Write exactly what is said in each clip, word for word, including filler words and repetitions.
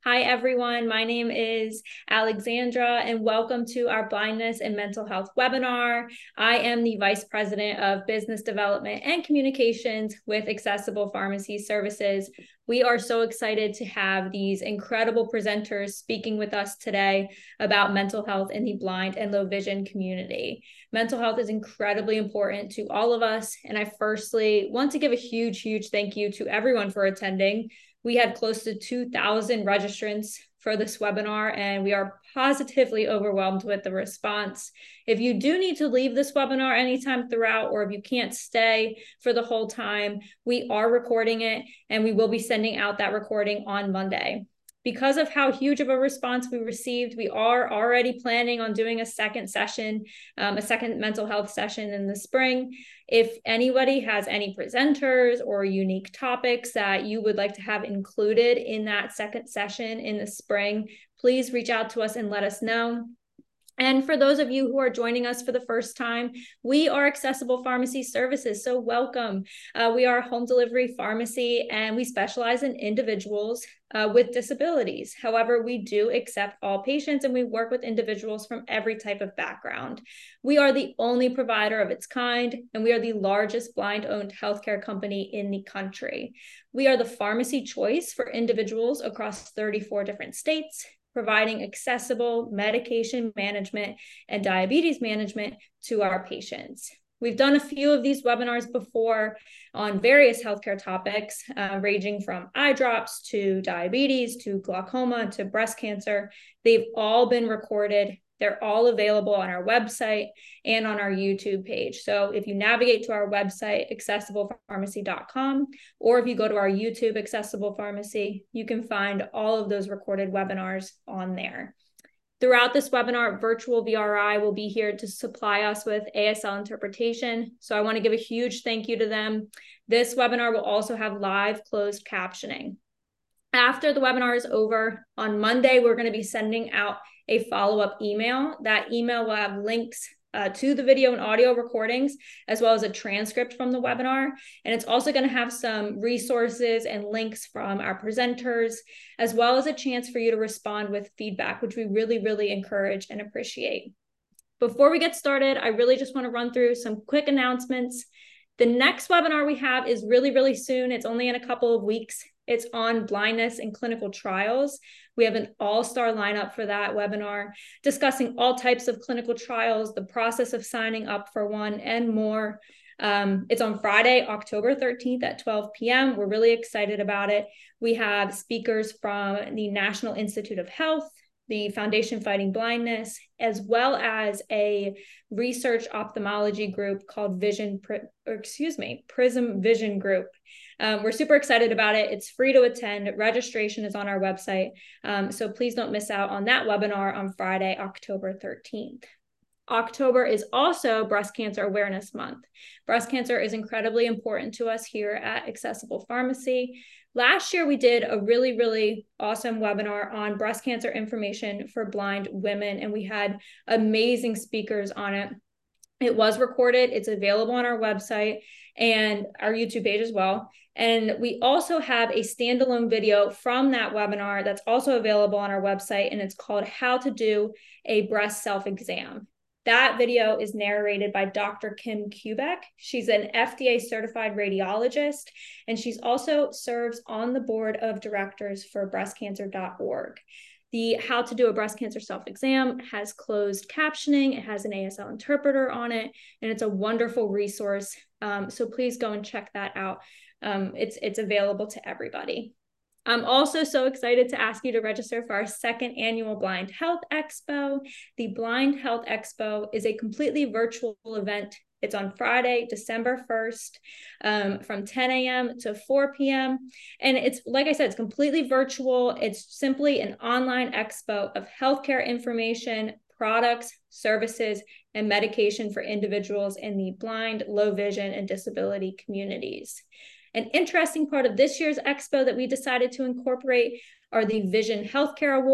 Hi, everyone. My name is Alexandra, and welcome to our Blindness and Mental Health webinar. I am the Vice President of Business Development and Communications with Accessible Pharmacy Services. We are so excited to have these incredible presenters speaking with us today about mental health in the blind and low vision community. Mental health is incredibly important to all of us, and I firstly want to give a huge, huge thank you to everyone for attending. We had close to two thousand registrants for this webinar, and we are positively overwhelmed with the response. If you do need to leave this webinar anytime throughout, or if you can't stay for the whole time, we are recording it, and we will be sending out that recording on Monday. Because of how huge of a response we received, we are already planning on doing a second session, um, a second mental health session in the spring. If anybody has any presenters or unique topics that you would like to have included in that second session in the spring, please reach out to us and let us know. And for those of you who are joining us for the first time, we are Accessible Pharmacy Services, so welcome. Uh, we are a home delivery pharmacy, and we specialize in individuals uh, with disabilities. However, we do accept all patients, and we work with individuals from every type of background. We are the only provider of its kind, and we are the largest blind-owned healthcare company in the country. We are the pharmacy choice for individuals across thirty-four different states, providing accessible medication management and diabetes management to our patients. We've done a few of these webinars before on various healthcare topics, uh, ranging from eye drops to diabetes to glaucoma to breast cancer. They've all been recorded. They're all available on our website and on our YouTube page. So if you navigate to our website, accessible pharmacy dot com, or if you go to our YouTube Accessible Pharmacy, you can find all of those recorded webinars on there. Throughout this webinar, Virtual V R I will be here to supply us with A S L interpretation. So I want to give a huge thank you to them. This webinar will also have live closed captioning. After the webinar is over, on Monday, we're going to be sending out a follow-up email. That email will have links uh, to the video and audio recordings, as well as a transcript from the webinar. And it's also going to have some resources and links from our presenters, as well as a chance for you to respond with feedback, which we really, really encourage and appreciate. Before we get started, I really just want to run through some quick announcements. The next webinar we have is really, really soon. It's only in a couple of weeks. It's on blindness and clinical trials. We have an all-star lineup for that webinar, discussing all types of clinical trials, the process of signing up for one, and more. Um, it's on Friday, October thirteenth at twelve p m We're really excited about it. We have speakers from the National Institute of Health, the Foundation Fighting Blindness, as well as a research ophthalmology group called Vision, or excuse me, Prism Vision Group. Um, we're super excited about it. It's free to attend. Registration is on our website. Um, so please don't miss out on that webinar on Friday, October thirteenth. October is also Breast Cancer Awareness Month. Breast cancer is incredibly important to us here at Accessible Pharmacy. Last year, we did a really, really awesome webinar on breast cancer information for blind women, and we had amazing speakers on it. It was recorded. It's available on our website and our YouTube page as well. And we also have a standalone video from that webinar that's also available on our website, and it's called How to Do a Breast Self-Exam. That video is narrated by Doctor Kim Kubek. She's an F D A certified radiologist, and she's also serves on the board of directors for breast cancer dot org. The How to Do a Breast Cancer Self-Exam has closed captioning. It has an A S L interpreter on it, and it's a wonderful resource. Um, so please go and check that out. Um, it's, it's available to everybody. I'm also so excited to ask you to register for our second annual Blind Health Expo. The Blind Health Expo is a completely virtual event. It's on Friday, December first, um, from ten a m to four p m And it's, like I said, it's completely virtual. It's simply an online expo of healthcare information, products, services, and medication for individuals in the blind, low vision, and disability communities. An interesting part of this year's expo that we decided to incorporate are the Vision Healthcare Awards.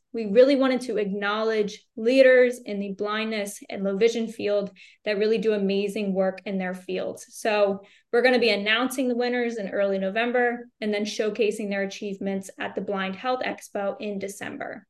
we really wanted to acknowledge leaders in the blindness and low vision field that really do amazing work in their fields. So we're going to be announcing the winners in early November and then showcasing their achievements at the Blind Health Expo in December.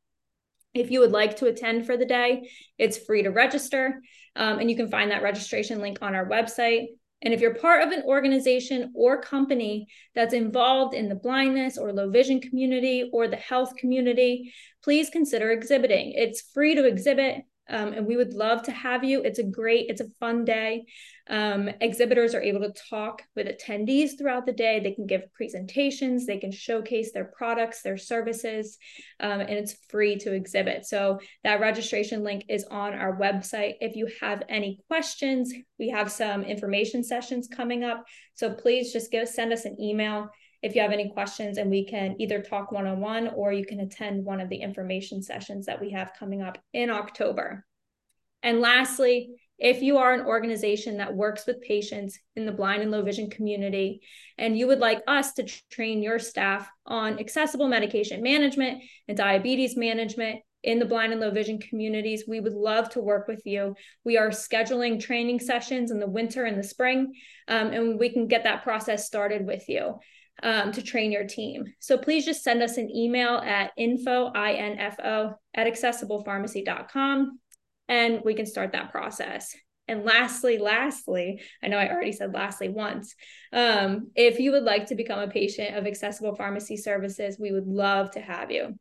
If you would like to attend for the day, it's free to register, um, and you can find that registration link on our website. And if you're part of an organization or company that's involved in the blindness or low vision community or the health community, please consider exhibiting. It's free to exhibit, um, and we would love to have you. It's a great, it's a fun day. Um, exhibitors are able to talk with attendees throughout the day. They can give presentations, they can showcase their products, their services, um, and it's free to exhibit. So that registration link is on our website. If you have any questions, we have some information sessions coming up. So please just give, send us an email if you have any questions, and we can either talk one-on-one or you can attend one of the information sessions that we have coming up in October. And lastly, if you are an organization that works with patients in the blind and low vision community, and you would like us to train your staff on accessible medication management and diabetes management in the blind and low vision communities, we would love to work with you. We are scheduling training sessions in the winter and the spring, um, and we can get that process started with you um, to train your team. So please just send us an email at info, I N F O, at accessible pharmacy dot com. And we can start that process. And lastly, lastly, I know I already said lastly once, um, if you would like to become a patient of Accessible Pharmacy Services, we would love to have you.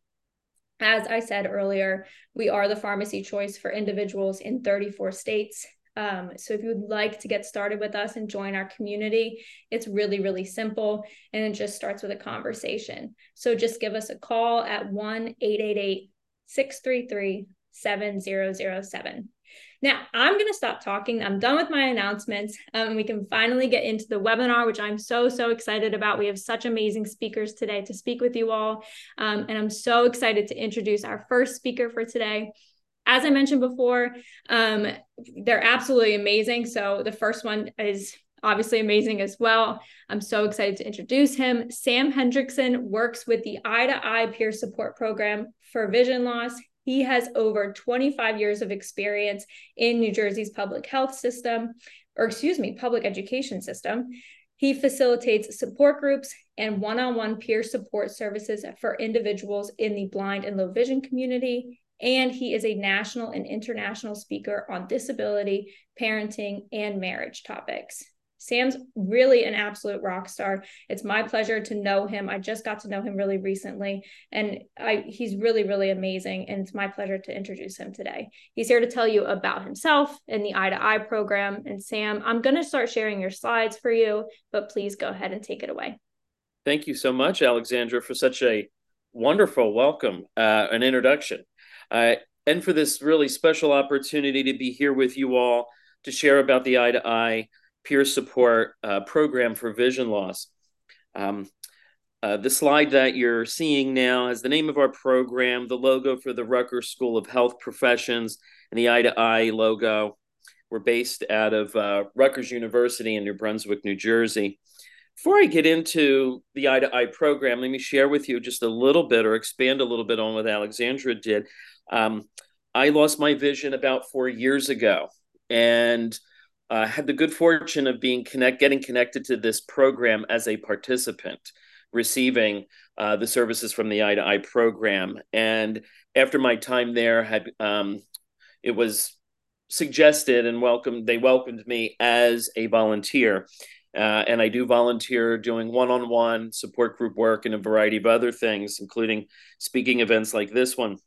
As I said earlier, we are the pharmacy choice for individuals in thirty-four states. Um, so if you would like to get started with us and join our community, it's really, really simple. And it just starts with a conversation. So just give us a call at one eight eight eight, six three three, seven zero zero seven. Now, I'm going to stop talking. I'm done with my announcements. Um, we can finally get into the webinar, which I'm so, so excited about. We have such amazing speakers today to speak with you all. Um, and I'm so excited to introduce our first speaker for today. As I mentioned before, um, they're absolutely amazing. So the first one is obviously amazing as well. I'm so excited to introduce him. Sam Hendrickson works with the Eye to Eye Peer Support Program for vision loss. He has over twenty-five years of experience in New Jersey's public health system, or excuse me, public education system. He facilitates support groups and one-on-one peer support services for individuals in the blind and low vision community. And he is a national and international speaker on disability, parenting, and marriage topics. Sam's really an absolute rock star. It's my pleasure to know him. I just got to know him really recently, and I, he's really, really amazing, and it's my pleasure to introduce him today. He's here to tell you about himself and the Eye to Eye program. And Sam, I'm going to start sharing your slides for you, but please go ahead and take it away. Thank you so much, Alexandra, for such a wonderful welcome, uh, an introduction, uh, and for this really special opportunity to be here with you all to share about the Eye to Eye peer support uh, program for vision loss. Um, uh, the slide that you're seeing now has the name of our program, the logo for the Rutgers School of Health Professions, and the Eye to Eye logo. We're based out of uh, Rutgers University in New Brunswick, New Jersey. Before I get into the Eye to Eye program, let me share with you just a little bit or expand a little bit on what Alexandra did. Um, I lost my vision about four years ago, and I uh, had the good fortune of being connect, getting connected to this program as a participant, receiving uh, the services from the Eye to Eye program. And after my time there, had um, it was suggested and welcomed, they welcomed me as a volunteer. Uh, and I do volunteer doing one-on-one support group work and a variety of other things, including speaking events like this one.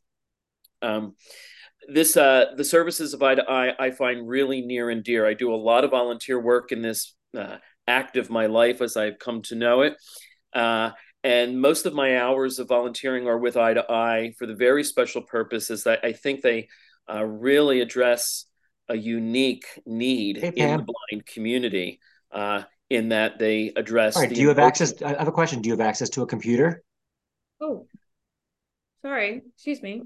Um, This uh, the services of Eye to Eye I find really near and dear. I do a lot of volunteer work in this uh, act of my life as I've come to know it. Uh, and most of my hours of volunteering are with Eye to Eye for the very special purposes that I think they uh, really address a unique need Hey, in the blind community, uh, in that they address. All right, the do you have emotion- access? I have a question. Do you have access to a computer? Oh, sorry. Excuse me.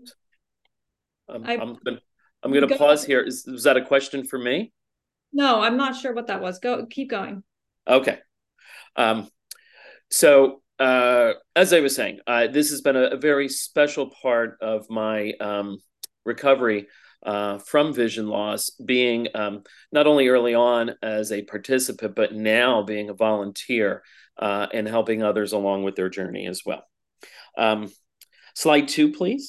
Um, I, I'm gonna, I'm going to pause here. Is, was that a question for me? No, I'm not sure what that was. Go, keep going. Okay. Um, so uh, as I was saying, uh, this has been a, a very special part of my um, recovery uh, from vision loss, being um, not only early on as a participant, but now being a volunteer uh, and helping others along with their journey as well. Um, slide two, please.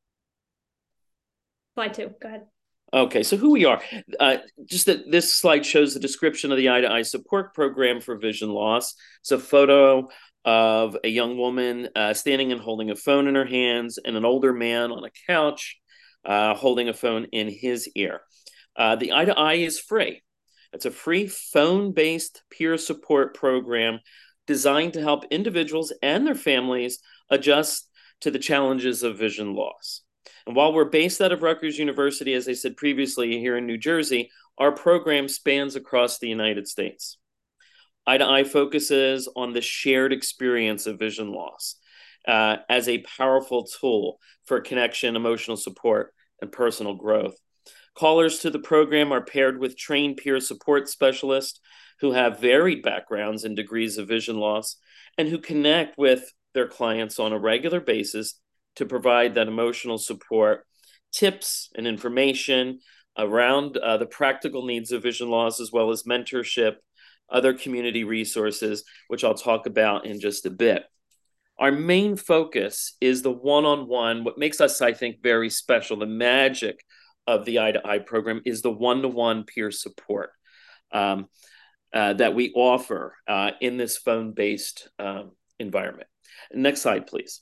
Slide two, go ahead. Okay, so who we are. Uh, just that this slide shows the description of the Eye to Eye support program for vision loss. It's a photo of a young woman uh, standing and holding a phone in her hands, and an older man on a couch uh, holding a phone in his ear. Uh, the Eye to Eye is free. It's a free phone-based peer support program designed to help individuals and their families adjust to the challenges of vision loss. And while we're based out of Rutgers University, as I said previously, here in New Jersey, our program spans across the United States. Eye to Eye focuses on the shared experience of vision loss uh, as a powerful tool for connection, emotional support, and personal growth. Callers to the program are paired with trained peer support specialists who have varied backgrounds and degrees of vision loss and who connect with their clients on a regular basis to provide that emotional support, tips and information around uh, the practical needs of vision loss, as well as mentorship, other community resources, which I'll talk about in just a bit. Our main focus is the one-on-one. What makes us, I think, very special, the magic of the Eye to Eye program is the one-to-one peer support um, uh, that we offer uh, in this phone-based um, environment. Next slide, please.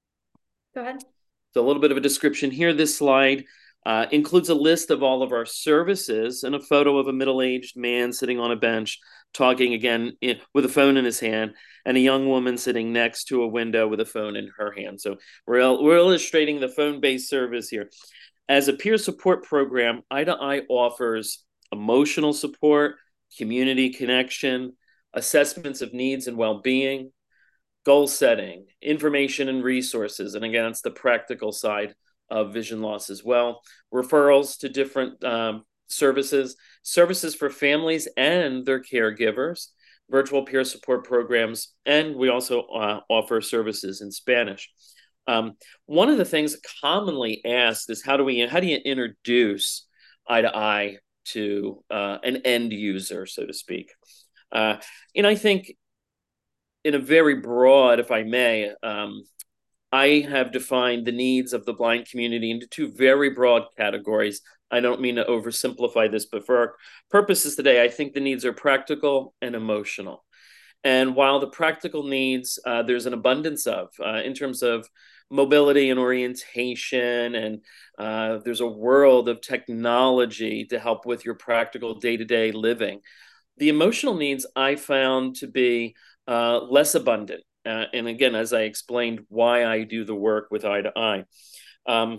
Go ahead. So a little bit of a description here. This slide uh, includes a list of all of our services and a photo of a middle-aged man sitting on a bench talking again in, with a phone in his hand, and a young woman sitting next to a window with a phone in her hand. So we're, we're illustrating the phone-based service here. As a peer support program, Eye to Eye offers emotional support, community connection, assessments of needs and well-being, goal setting, information and resources, and again, it's the practical side of vision loss as well. Referrals to different um, services, services for families and their caregivers, virtual peer support programs, and we also uh, offer services in Spanish. Um, one of the things commonly asked is how do we, how do you introduce Eye to Eye to uh, an end user, so to speak? Uh, and I think in a very broad, if I may, um, I have defined the needs of the blind community into two very broad categories. I don't mean to oversimplify this, but for our purposes today, I think the needs are practical and emotional. And while the practical needs, uh, there's an abundance of, uh, in terms of mobility and orientation, and uh, there's a world of technology to help with your practical day-to-day living. The emotional needs I found to be uh, less abundant. Uh, and again, as I explained why I do the work with Eye to Eye, um,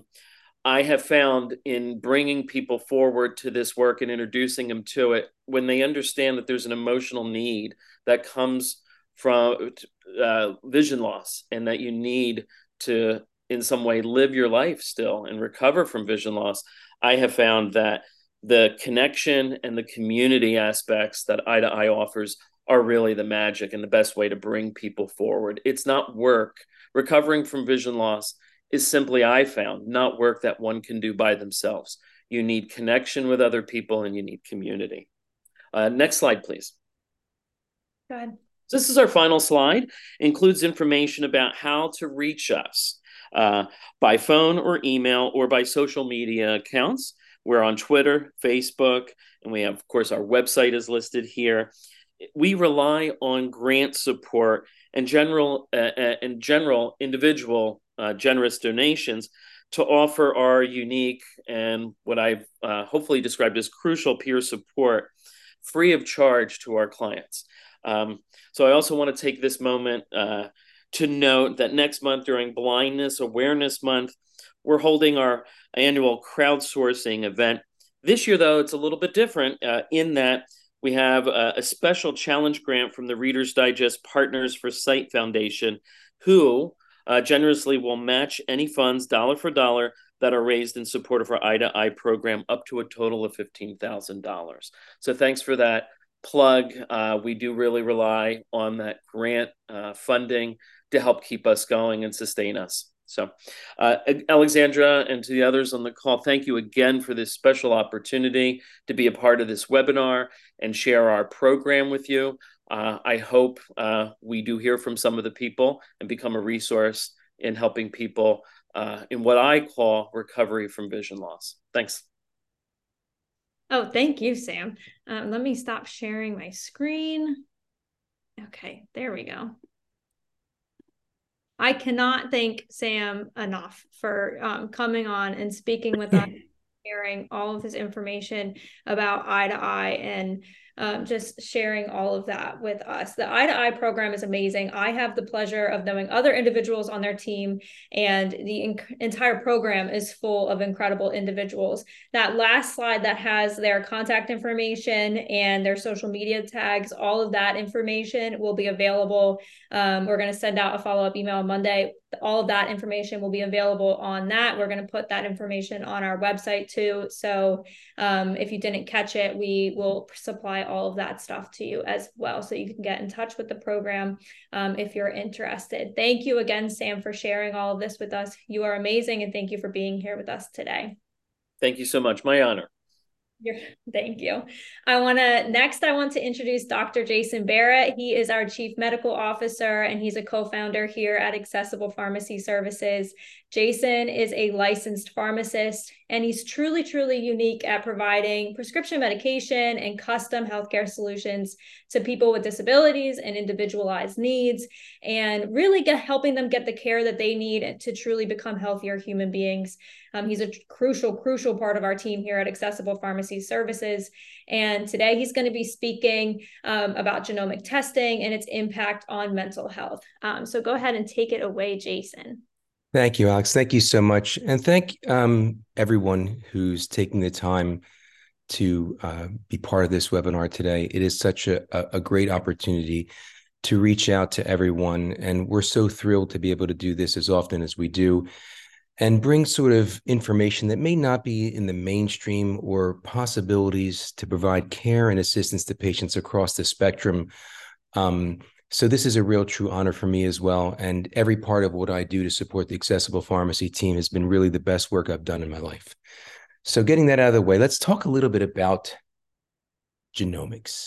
I have found in bringing people forward to this work and introducing them to it, when they understand that there's an emotional need that comes from uh, vision loss and that you need to, in some way, live your life still and recover from vision loss, I have found that the connection and the community aspects that Eye to Eye offers are really the magic and the best way to bring people forward. It's not work. Recovering from vision loss is simply, I found, not work that one can do by themselves. You need connection with other people and you need community. Uh, next slide, please. Go ahead. So this is our final slide. It includes information about how to reach us uh, by phone or email or by social media accounts. We're on Twitter, Facebook, and we have, of course, our website is listed here. We rely on grant support and general uh, and general individual uh, generous donations to offer our unique and what I've uh, hopefully described as crucial peer support free of charge to our clients. Um, so I also want to take this moment uh, to note that next month during Blindness Awareness Month, we're holding our annual crowdsourcing event. This year, though, it's a little bit different uh, in that we have a, a special challenge grant from the Reader's Digest Partners for Sight Foundation, who uh, generously will match any funds dollar for dollar that are raised in support of our Eye to Eye program up to a total of fifteen thousand dollars. So thanks for that. plug, uh, we do really rely on that grant uh, funding to help keep us going and sustain us. So, uh, Alexandra, and to the others on the call, thank you again for this special opportunity to be a part of this webinar and share our program with you. Uh, I hope uh, we do hear from some of the people and become a resource in helping people uh, in what I call recovery from vision loss. Thanks. Oh, thank you, Sam. Um, let me stop sharing my screen. Okay, there we go. I cannot thank Sam enough for um, coming on and speaking with us, sharing all of this information about Eye to Eye, and um, just sharing all of that with us. The Eye to Eye program is amazing. I have the pleasure of knowing other individuals on their team, and the entire program is full of incredible individuals. That last slide that has their contact information and their social media tags, all of that information will be available. Um, we're going to send out a follow-up email on Monday. All of that information will be available on that. We're going to put that information on our website too. So um, if you didn't catch it, we will supply all of that stuff to you as well, so you can get in touch with the program um, if you're interested. Thank you again, Sam, for sharing all of this with us. You are amazing, and thank you for being here with us today. Thank you so much. My honor. You're, thank you. I want to, next I want to introduce Doctor Jason Barrett. He is our Chief Medical Officer, and he's a co-founder here at Accessible Pharmacy Services. Jason is a licensed pharmacist, and he's truly, truly unique at providing prescription medication and custom healthcare solutions to people with disabilities and individualized needs, and really get, helping them get the care that they need to truly become healthier human beings. Um, he's a crucial, crucial part of our team here at Accessible Pharmacy Services. And today he's going to be speaking um, about genomic testing and its impact on mental health. Um, so go ahead and take it away, Jason. Thank you, Alex. Thank you so much. And thank um, everyone who's taking the time to uh, be part of this webinar today. It is such a, a great opportunity to reach out to everyone. And we're so thrilled to be able to do this as often as we do, and bring sort of information that may not be in the mainstream, or possibilities to provide care and assistance to patients across the spectrum. Um, so this is a real true honor for me as well. And every part of what I do to support the Accessible Pharmacy team has been really the best work I've done in my life. So getting that out of the way, let's talk a little bit about genomics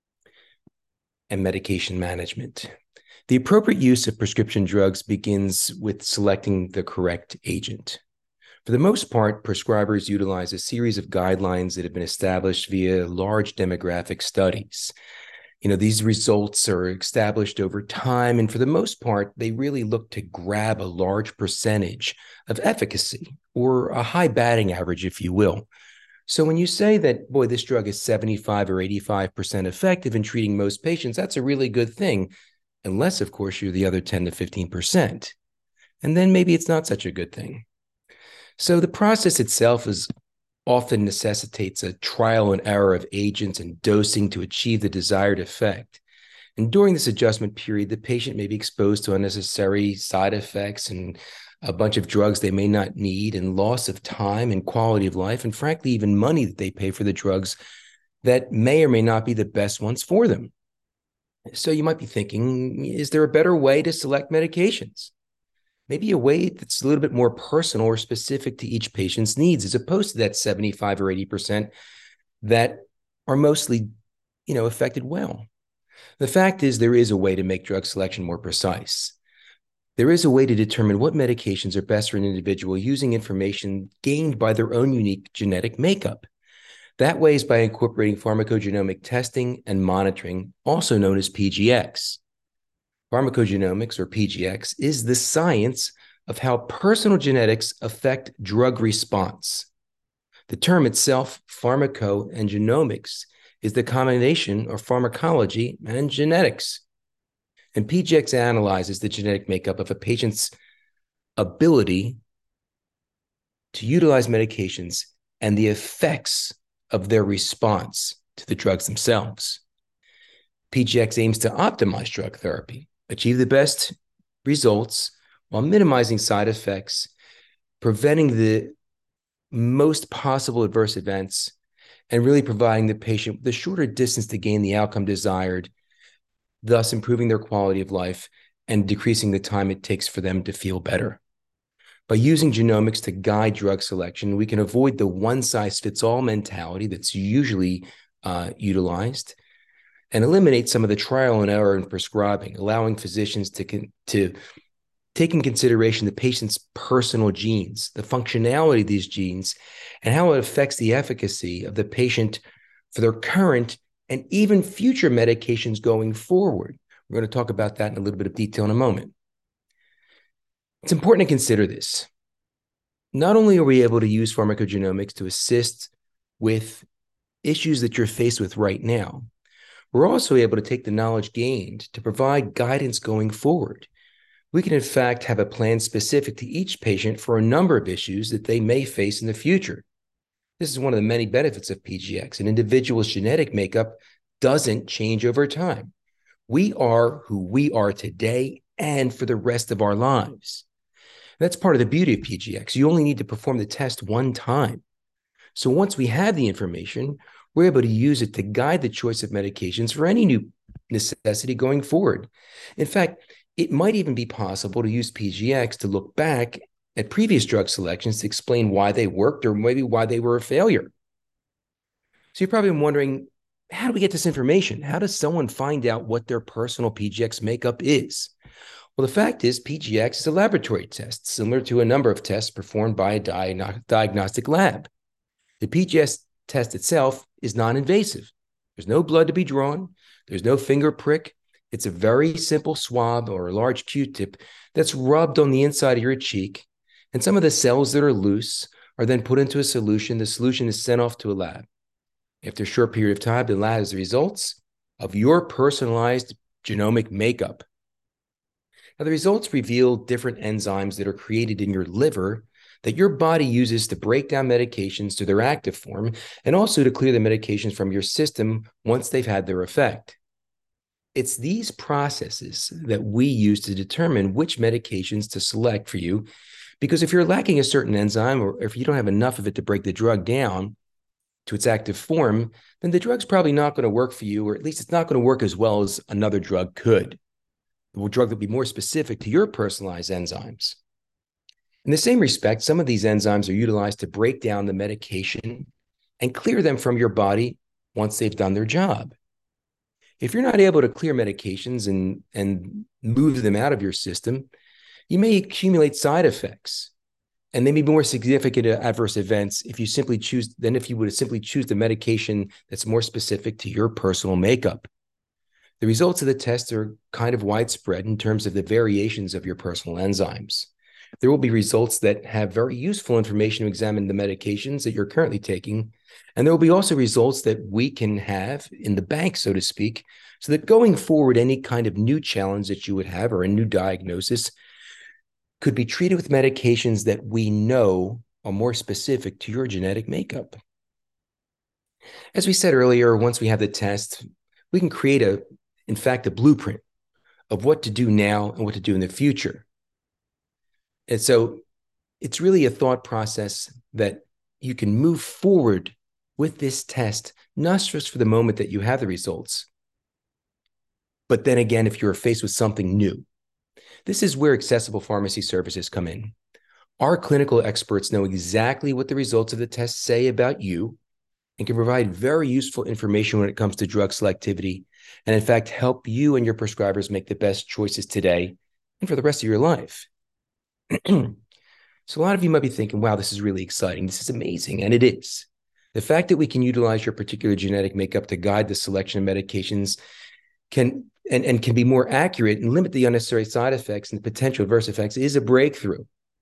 and medication management. The appropriate use of prescription drugs begins with selecting the correct agent. For the most part, prescribers utilize a series of guidelines that have been established via large demographic studies. You know, these results are established over time, and for the most part, they really look to grab a large percentage of efficacy, or a high batting average, if you will. So when you say that, boy, this drug is seventy-five or eighty-five percent effective in treating most patients, that's a really good thing. Unless, of course, you're the other ten to fifteen percent. And then maybe it's not such a good thing. So the process itself is often necessitates a trial and error of agents and dosing to achieve the desired effect. And during this adjustment period, the patient may be exposed to unnecessary side effects and a bunch of drugs they may not need, and loss of time and quality of life, and frankly, even money that they pay for the drugs that may or may not be the best ones for them. So you might be thinking, is there a better way to select medications? Maybe a way that's a little bit more personal or specific to each patient's needs, as opposed to that seventy-five or eighty percent that are mostly, you know, affected well. The fact is, there is a way to make drug selection more precise. There is a way to determine what medications are best for an individual using information gained by their own unique genetic makeup. That way is by incorporating pharmacogenomic testing and monitoring, also known as P G X. Pharmacogenomics, or P G X, is the science of how personal genetics affect drug response. The term itself, pharmaco and genomics, is the combination of pharmacology and genetics. And P G X analyzes the genetic makeup of a patient's ability to utilize medications and the effects of their response to the drugs themselves. P G X aims to optimize drug therapy, achieve the best results while minimizing side effects, preventing the most possible adverse events, and really providing the patient the shorter distance to gain the outcome desired, thus improving their quality of life and decreasing the time it takes for them to feel better. By using genomics to guide drug selection, we can avoid the one-size-fits-all mentality that's usually uh, utilized and eliminate some of the trial and error in prescribing, allowing physicians to, to take in consideration the patient's personal genes, the functionality of these genes, and how it affects the efficacy of the patient for their current and even future medications going forward. We're going to talk about that in a little bit of detail in a moment. It's important to consider this. Not only are we able to use pharmacogenomics to assist with issues that you're faced with right now, we're also able to take the knowledge gained to provide guidance going forward. We can, in fact, have a plan specific to each patient for a number of issues that they may face in the future. This is one of the many benefits of P G X. An individual's genetic makeup doesn't change over time. We are who we are today and for the rest of our lives. That's part of the beauty of P G X. You only need to perform the test one time. So once we have the information, we're able to use it to guide the choice of medications for any new necessity going forward. In fact, it might even be possible to use P G X to look back at previous drug selections to explain why they worked or maybe why they were a failure. So you're probably wondering, how do we get this information? How does someone find out what their personal P G X makeup is? Well, the fact is P G X is a laboratory test, similar to a number of tests performed by a diagno- diagnostic lab. The P G X test itself is non-invasive. There's no blood to be drawn. There's no finger prick. It's a very simple swab or a large Q-tip that's rubbed on the inside of your cheek, and some of the cells that are loose are then put into a solution. The solution is sent off to a lab. After a short period of time, the lab has the results of your personalized genomic makeup. Now, the results reveal different enzymes that are created in your liver that your body uses to break down medications to their active form and also to clear the medications from your system once they've had their effect. It's these processes that we use to determine which medications to select for you, because if you're lacking a certain enzyme or if you don't have enough of it to break the drug down to its active form, then the drug's probably not going to work for you, or at least it's not going to work as well as another drug could. A drug that would be more specific to your personalized enzymes. In the same respect, some of these enzymes are utilized to break down the medication and clear them from your body once they've done their job. If you're not able to clear medications and, and move them out of your system, you may accumulate side effects, and they may be more significant adverse events if you simply choose than if you would simply choose the medication that's more specific to your personal makeup. The results of the test are kind of widespread in terms of the variations of your personal enzymes. There will be results that have very useful information to examine the medications that you're currently taking, and there will be also results that we can have in the bank, so to speak, so that going forward, any kind of new challenge that you would have or a new diagnosis could be treated with medications that we know are more specific to your genetic makeup. As we said earlier, once we have the test, we can create a in fact, a blueprint of what to do now and what to do in the future. And so it's really a thought process that you can move forward with this test, not just for the moment that you have the results, but then again, if you're faced with something new. This is where accessible pharmacy services come in. Our clinical experts know exactly what the results of the test say about you and can provide very useful information when it comes to drug selectivity, and in fact, help you and your prescribers make the best choices today and for the rest of your life. So a lot of you might be thinking, wow, this is really exciting. This is amazing. And it is. The fact that we can utilize your particular genetic makeup to guide the selection of medications can and, and can be more accurate and limit the unnecessary side effects and potential adverse effects is a breakthrough.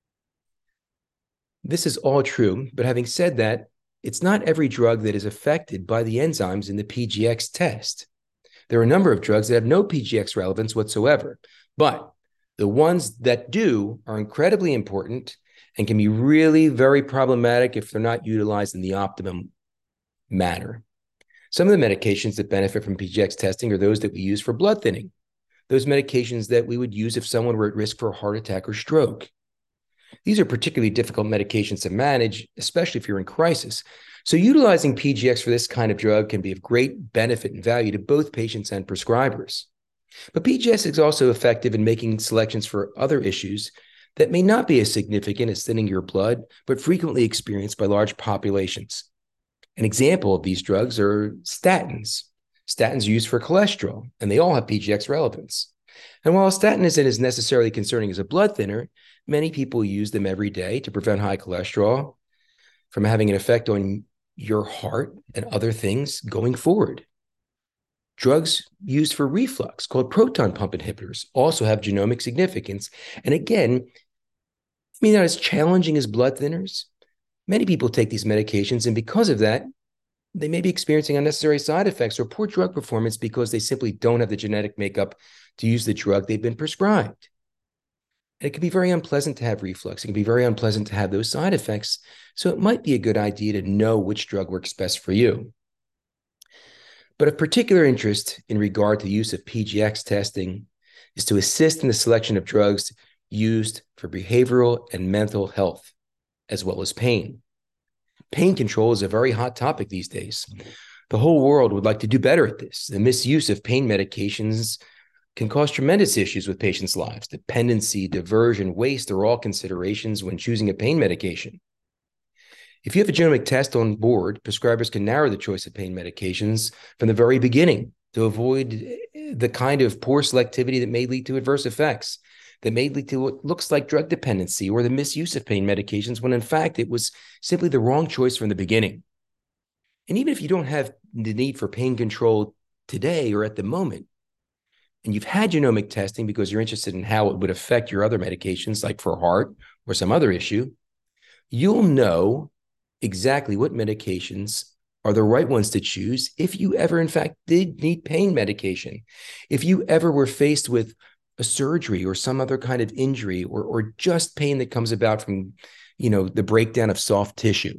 This is all true, but having said that, it's not every drug that is affected by the enzymes in the P G X test. There are a number of drugs that have no P G X relevance whatsoever, but the ones that do are incredibly important and can be really very problematic if they're not utilized in the optimum manner. Some of the medications that benefit from P G X testing are those that we use for blood thinning, those medications that we would use if someone were at risk for a heart attack or stroke. These are particularly difficult medications to manage, especially if you're in crisis. So utilizing P G X for this kind of drug can be of great benefit and value to both patients and prescribers. But P G X is also effective in making selections for other issues that may not be as significant as thinning your blood, but frequently experienced by large populations. An example of these drugs are statins. Statins are used for cholesterol, and they all have P G X relevance. And while a statin isn't as necessarily concerning as a blood thinner, many people use them every day to prevent high cholesterol from having an effect on your heart and other things going forward. Drugs used for reflux, called proton pump inhibitors, also have genomic significance. And again, I mean, not as challenging as blood thinners. Many people take these medications, and because of that, they may be experiencing unnecessary side effects or poor drug performance because they simply don't have the genetic makeup to use the drug they've been prescribed. And it can be very unpleasant to have reflux. It can be very unpleasant to have those side effects. So it might be a good idea to know which drug works best for you. But of particular interest in regard to the use of P G X testing is to assist in the selection of drugs used for behavioral and mental health, as well as pain. Pain control is a very hot topic these days. The whole world would like to do better at this. The misuse of pain medications can cause tremendous issues with patients' lives. Dependency, diversion, waste are all considerations when choosing a pain medication. If you have a genomic test on board, prescribers can narrow the choice of pain medications from the very beginning to avoid the kind of poor selectivity that may lead to adverse effects, that may lead to what looks like drug dependency or the misuse of pain medications when in fact it was simply the wrong choice from the beginning. And even if you don't have the need for pain control today or at the moment, and you've had genomic testing because you're interested in how it would affect your other medications, like for heart or some other issue, you'll know exactly what medications are the right ones to choose if you ever, in fact, did need pain medication. If you ever were faced with a surgery or some other kind of injury or, or just pain that comes about from, you know, the breakdown of soft tissue.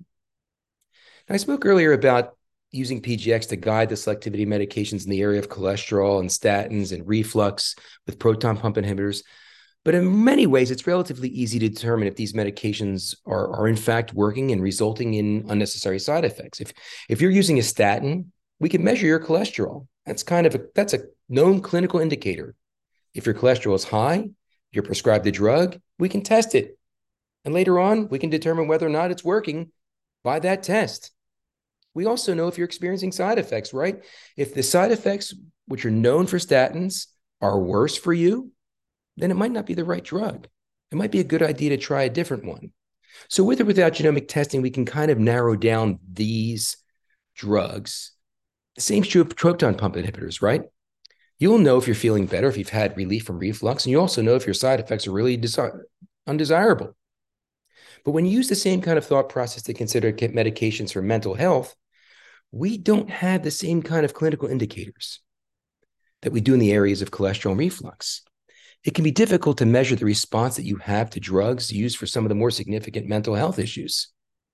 I spoke earlier about using P G X to guide the selectivity of medications in the area of cholesterol and statins and reflux with proton pump inhibitors. But in many ways, it's relatively easy to determine if these medications are, are in fact working and resulting in unnecessary side effects. If, if you're using a statin, we can measure your cholesterol. That's kind of a, that's a known clinical indicator. If your cholesterol is high, you're prescribed the drug, we can test it. And later on, we can determine whether or not it's working by that test. We also know if you're experiencing side effects, right? If the side effects, which are known for statins, are worse for you, then it might not be the right drug. It might be a good idea to try a different one. So with or without genomic testing, we can kind of narrow down these drugs. The same is true of proton pump inhibitors, right? You'll know if you're feeling better, if you've had relief from reflux, and you also know if your side effects are really desi- undesirable. But when you use the same kind of thought process to consider medications for mental health, we don't have the same kind of clinical indicators that we do in the areas of cholesterol and reflux. It can be difficult to measure the response that you have to drugs used for some of the more significant mental health issues.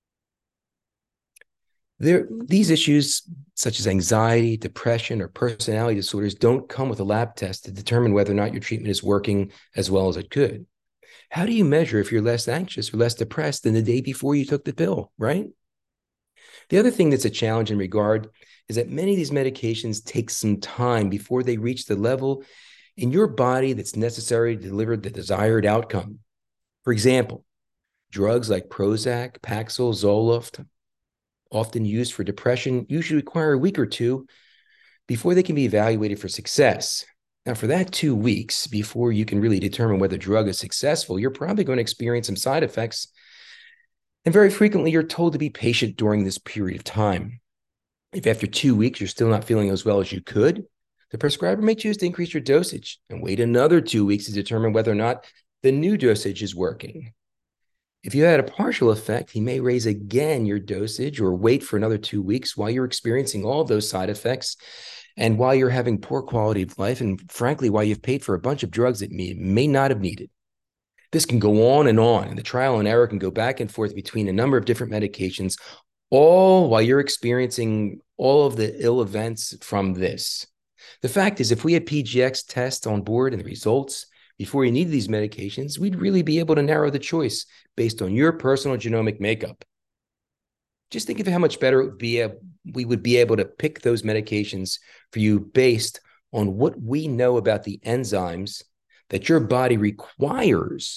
There, these issues, such as anxiety, depression, or personality disorders, don't come with a lab test to determine whether or not your treatment is working as well as it could. How do you measure if you're less anxious or less depressed than the day before you took the pill, right? The other thing that's a challenge in regard is that many of these medications take some time before they reach the level in your body that's necessary to deliver the desired outcome. For example, drugs like Prozac, Paxil, Zoloft, often used for depression, usually require a week or two before they can be evaluated for success. Now, for that two weeks before you can really determine whether the drug is successful, you're probably going to experience some side effects. And very frequently, you're told to be patient during this period of time. If after two weeks you're still not feeling as well as you could, the prescriber may choose to increase your dosage and wait another two weeks to determine whether or not the new dosage is working. If you had a partial effect, he may raise again your dosage or wait for another two weeks while you're experiencing all of those side effects and while you're having poor quality of life and, frankly, while you've paid for a bunch of drugs that may, may not have needed. This can go on and on, and the trial and error can go back and forth between a number of different medications, all while you're experiencing all of the ill events from this. The fact is, if we had P G X tests on board and the results before you needed these medications, we'd really be able to narrow the choice based on your personal genomic makeup. Just think of how much better it would be, we would be able to pick those medications for you based on what we know about the enzymes that your body requires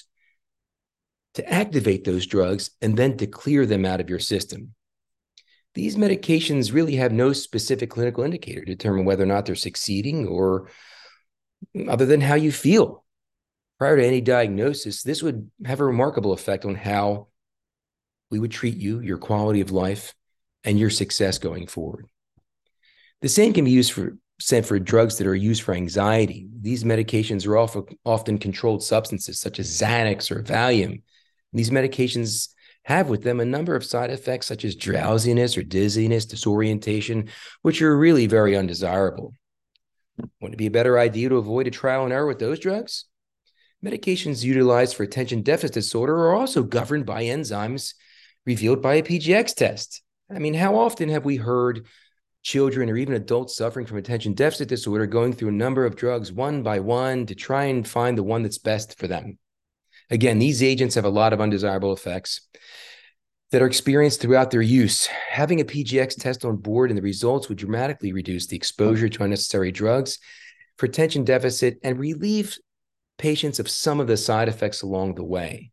to activate those drugs and then to clear them out of your system. These medications really have no specific clinical indicator to determine whether or not they're succeeding, or other than how you feel. Prior to any diagnosis, this would have a remarkable effect on how we would treat you, your quality of life, and your success going forward. The same can be used for, said for drugs that are used for anxiety. These medications are often, often controlled substances such as Xanax or Valium. These medications have with them a number of side effects such as drowsiness or dizziness, disorientation, which are really very undesirable. Wouldn't it be a better idea to avoid a trial and error with those drugs? Medications utilized for attention deficit disorder are also governed by enzymes revealed by a P G X test. I mean, how often have we heard children or even adults suffering from attention deficit disorder going through a number of drugs one by one to try and find the one that's best for them? Again, these agents have a lot of undesirable effects that are experienced throughout their use. Having a P G X test on board and the results would dramatically reduce the exposure to unnecessary drugs for attention deficit and relieve patients of some of the side effects along the way.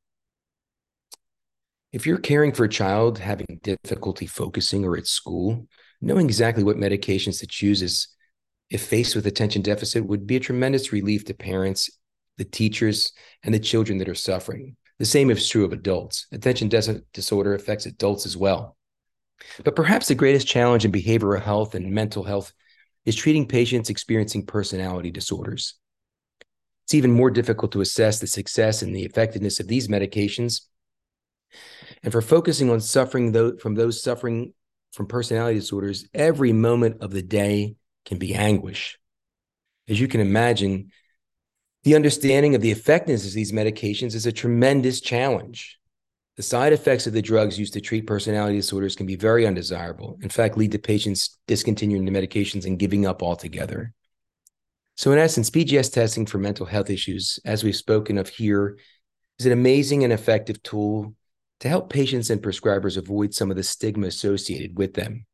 If you're caring for a child having difficulty focusing or at school, knowing exactly what medications to choose is, if faced with attention deficit, would be a tremendous relief to parents, the teachers, and the children that are suffering. The same is true of adults. Attention deficit disorder affects adults as well. But perhaps the greatest challenge in behavioral health and mental health is treating patients experiencing personality disorders. It's even more difficult to assess the success and the effectiveness of these medications. And for focusing on suffering from those suffering from personality disorders, every moment of the day can be anguish. As you can imagine, the understanding of the effectiveness of these medications is a tremendous challenge. The side effects of the drugs used to treat personality disorders can be very undesirable. In fact, lead to patients discontinuing the medications and giving up altogether. So in essence, P G X testing for mental health issues, as we've spoken of here, is an amazing and effective tool to help patients and prescribers avoid some of the stigma associated with them.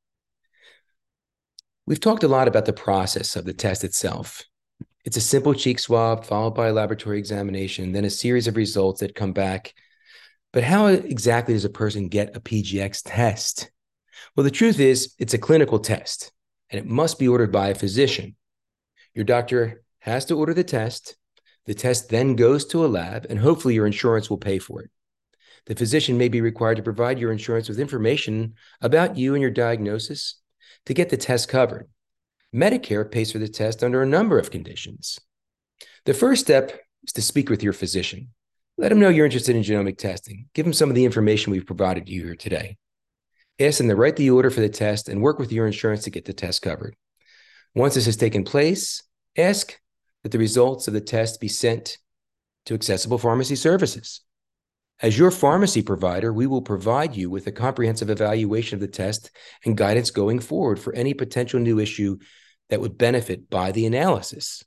We've talked a lot about the process of the test itself. It's a simple cheek swab followed by a laboratory examination, then a series of results that come back. But how exactly does a person get a P G X test? Well, the truth is it's a clinical test, and it must be ordered by a physician. Your doctor has to order the test. The test then goes to a lab, and hopefully your insurance will pay for it. The physician may be required to provide your insurance with information about you and your diagnosis to get the test covered. Medicare pays for the test under a number of conditions. The first step is to speak with your physician. Let them know you're interested in genomic testing. Give them some of the information we've provided you here today. Ask them to write the order for the test and work with your insurance to get the test covered. Once this has taken place, ask that the results of the test be sent to Accessible Pharmacy Services. As your pharmacy provider, we will provide you with a comprehensive evaluation of the test and guidance going forward for any potential new issue that would benefit by the analysis.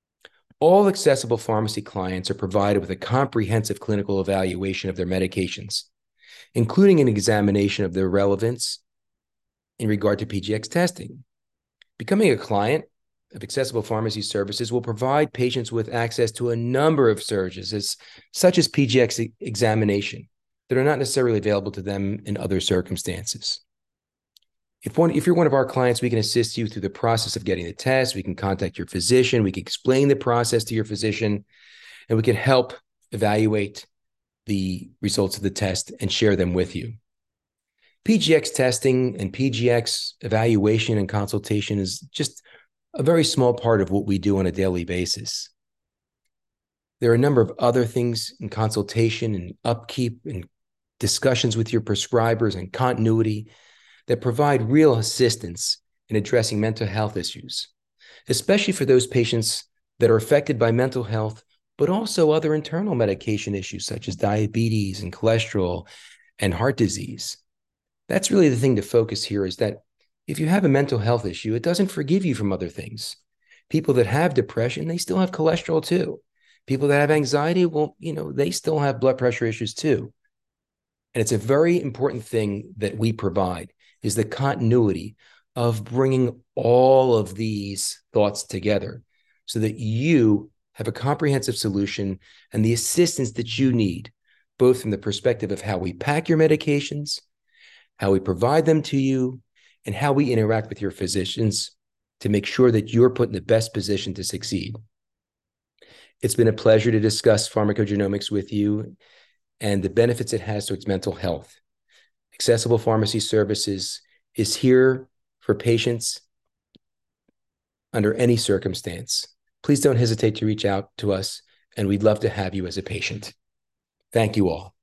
All Accessible Pharmacy clients are provided with a comprehensive clinical evaluation of their medications, including an examination of their relevance in regard to P G X testing. Becoming a client of Accessible Pharmacy Services will provide patients with access to a number of services, such as P G X examination, that are not necessarily available to them in other circumstances. If, one, if you're one of our clients, we can assist you through the process of getting the test. We can contact your physician. We can explain the process to your physician, and we can help evaluate the results of the test and share them with you. P G X testing and P G X evaluation and consultation is just a very small part of what we do on a daily basis. There are a number of other things in consultation and upkeep and discussions with your prescribers and continuity that provide real assistance in addressing mental health issues, especially for those patients that are affected by mental health, but also other internal medication issues such as diabetes and cholesterol and heart disease. That's really the thing to focus here, is that if you have a mental health issue, it doesn't forgive you from other things. People that have depression, they still have cholesterol too. People that have anxiety, well, you know, they still have blood pressure issues too. And it's a very important thing that we provide is the continuity of bringing all of these thoughts together so that you have a comprehensive solution and the assistance that you need, both from the perspective of how we pack your medications, how we provide them to you, and how we interact with your physicians to make sure that you're put in the best position to succeed. It's been a pleasure to discuss pharmacogenomics with you and the benefits it has to its mental health. Accessible Pharmacy Services is here for patients under any circumstance. Please don't hesitate to reach out to us, and we'd love to have you as a patient. Thank you all.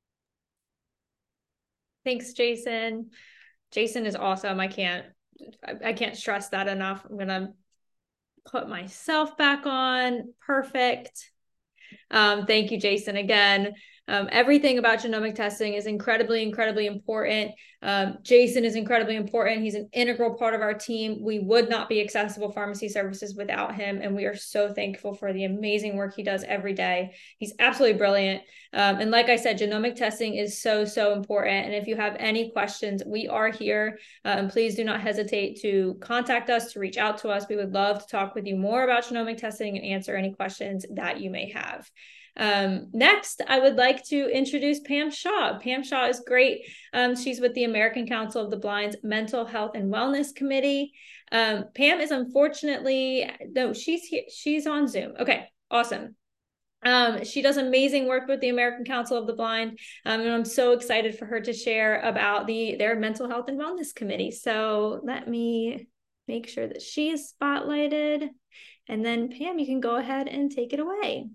Thanks, Jason. Jason is awesome. I can't, I, I can't stress that enough. I'm going to put myself back on. Perfect. Um, thank you, Jason, again. Um, everything about genomic testing is incredibly, incredibly important. Um, Jason is incredibly important. He's an integral part of our team. We would not be Accessible Pharmacy Services without him, and we are so thankful for the amazing work he does every day. He's absolutely brilliant. Um, and like I said, genomic testing is so, so important. And if you have any questions, we are here. Uh, and please do not hesitate to contact us, to reach out to us. We would love to talk with you more about genomic testing and answer any questions that you may have. Um, next, I would like to introduce Pam Shaw. Pam Shaw is great. Um, she's with the American Council of the Blind's Mental Health and Wellness Committee. Um, Pam is unfortunately, no, she's here. She's on Zoom. Okay, awesome. Um, she does amazing work with the American Council of the Blind, um, and I'm so excited for her to share about the their Mental Health and Wellness Committee. So let me make sure that she is spotlighted, and then Pam, you can go ahead and take it away.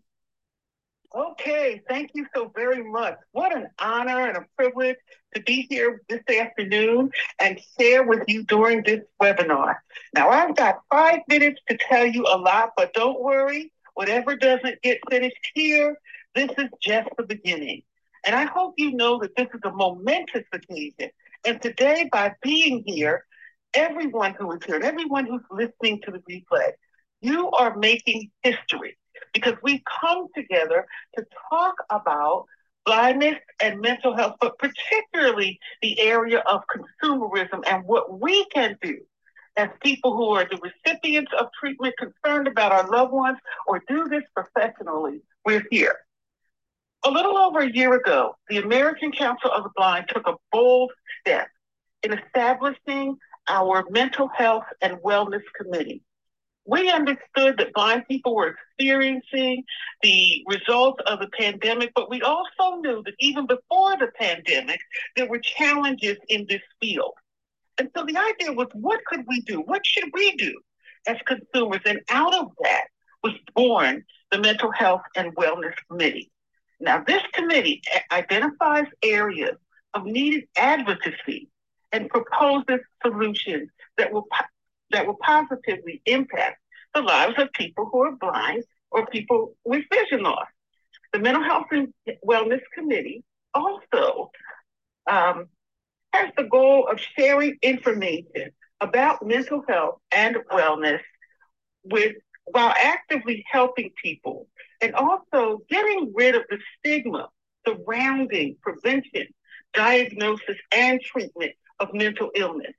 Okay, thank you so very much. What an honor and a privilege to be here this afternoon and share with you during this webinar. Now, I've got five minutes to tell you a lot, but don't worry, whatever doesn't get finished here, this is just the beginning. And I hope you know that this is a momentous occasion. And today, by being here, everyone who is here and everyone who's listening to the replay, you are making history. Because we've come together to talk about blindness and mental health, but particularly the area of consumerism and what we can do as people who are the recipients of treatment, concerned about our loved ones, or do this professionally. We're here. A little over a year ago, the American Council of the Blind took a bold step in establishing our Mental Health and Wellness Committee. We understood that blind people were experiencing the results of the pandemic, but we also knew that even before the pandemic, there were challenges in this field. And so the idea was, what could we do? What should we do as consumers? And out of that was born the Mental Health and Wellness Committee. Now, this committee identifies areas of needed advocacy and proposes solutions that will that will positively impact the lives of people who are blind or people with vision loss. The Mental Health and Wellness Committee also um, has the goal of sharing information about mental health and wellness with while actively helping people and also getting rid of the stigma surrounding prevention, diagnosis, and treatment of mental illness.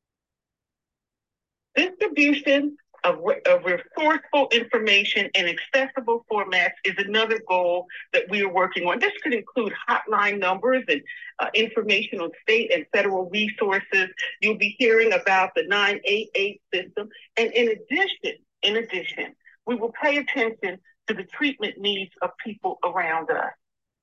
Distribution of, of resourceful information in accessible formats is another goal that we are working on. This could include hotline numbers and uh, information on state and federal resources. You'll be hearing about the nine eight eight system. And in addition, in addition, we will pay attention to the treatment needs of people around us.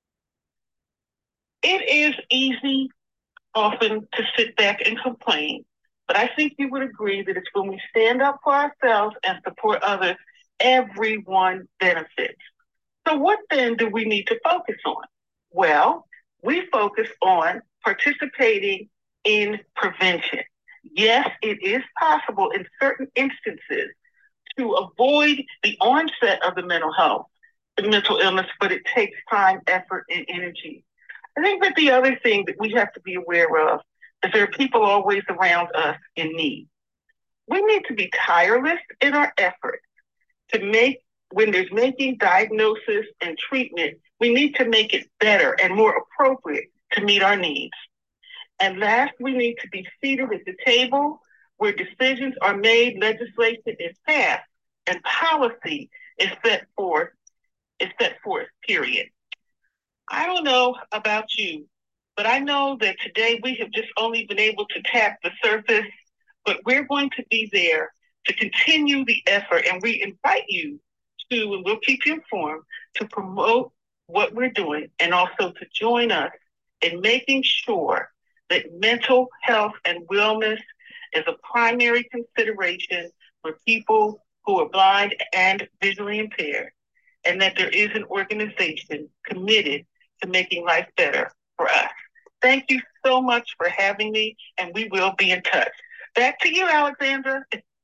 It is easy often to sit back and complain. But I think you would agree that it's when we stand up for ourselves and support others, everyone benefits. So what then do we need to focus on? Well, we focus on participating in prevention. Yes, it is possible in certain instances to avoid the onset of the mental health, the mental illness, but it takes time, effort, and energy. I think that the other thing that we have to be aware of is there are people always around us in need. We need to be tireless in our efforts to make when there's making diagnosis and treatment, we need to make it better and more appropriate to meet our needs. And last, we need to be seated at the table where decisions are made, legislation is passed, and policy is set forth, is set forth, period. I don't know about you, but I know that today we have just only been able to tap the surface, but we're going to be there to continue the effort, and we invite you to, and we'll keep you informed, to promote what we're doing and also to join us in making sure that mental health and wellness is a primary consideration for people who are blind and visually impaired, and that there is an organization committed to making life better for us. Thank you so much for having me, and we will be in touch. Back to you, Alexandra.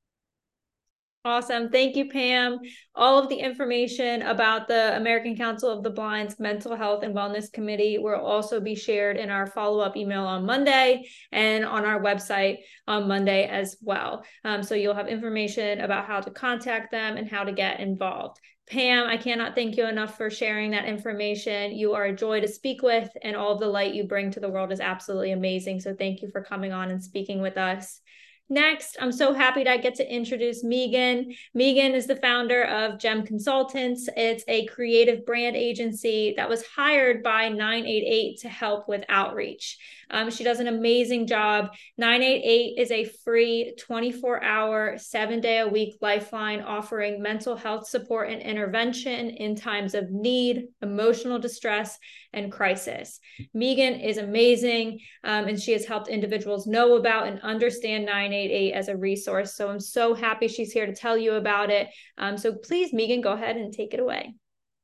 Awesome. Thank you, Pam. All of the information about the American Council of the Blind's Mental Health and Wellness Committee will also be shared in our follow-up email on Monday and on our website on Monday as well. Um, so you'll have information about how to contact them and how to get involved. Pam, I cannot thank you enough for sharing that information. You are a joy to speak with, and all of the light you bring to the world is absolutely amazing. So thank you for coming on and speaking with us. Next, I'm so happy to get to introduce Megan. Megan is the founder of Gem Consultants. It's a creative brand agency that was hired by nine eight eight to help with outreach. Um, she does an amazing job. nine eight eight is a free twenty-four hour, seven day a week lifeline offering mental health support and intervention in times of need, emotional distress, and crisis. Megan is amazing, um, and she has helped individuals know about and understand nine eight eight as a resource. So I'm so happy she's here to tell you about it. Um, so please, Megan, go ahead and take it away.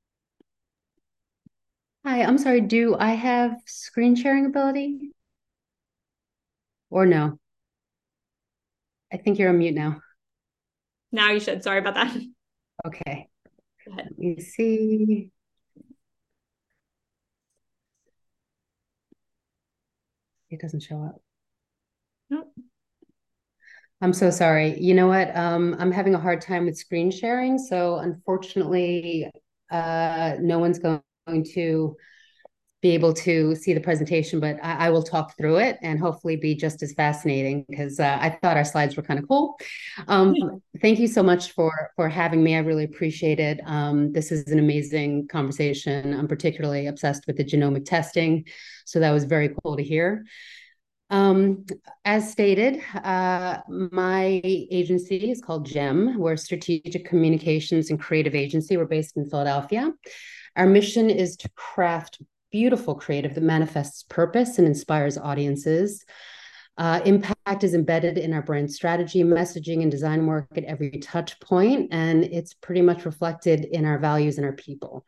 Hi, I'm sorry, do I have screen sharing ability? Or no? I think you're on mute now. Now you should. Sorry about that. Okay. Go ahead. Let me see. It doesn't show up. Nope. I'm so sorry. You know what? Um, I'm having a hard time with screen sharing. So unfortunately, uh, no one's going to be able to see the presentation, but I, I will talk through it and hopefully be just as fascinating, because uh, I thought our slides were kind of cool. Um, thank you so much for, for having me. I really appreciate it. Um, this is an amazing conversation. I'm particularly obsessed with the genomic testing, so that was very cool to hear. Um, as stated, uh, my agency is called GEM. We're a strategic communications and creative agency. We're based in Philadelphia. Our mission is to craft beautiful creative that manifests purpose and inspires audiences. Uh, impact is embedded in our brand strategy, messaging, and design work at every touch point, and it's pretty much reflected in our values and our people.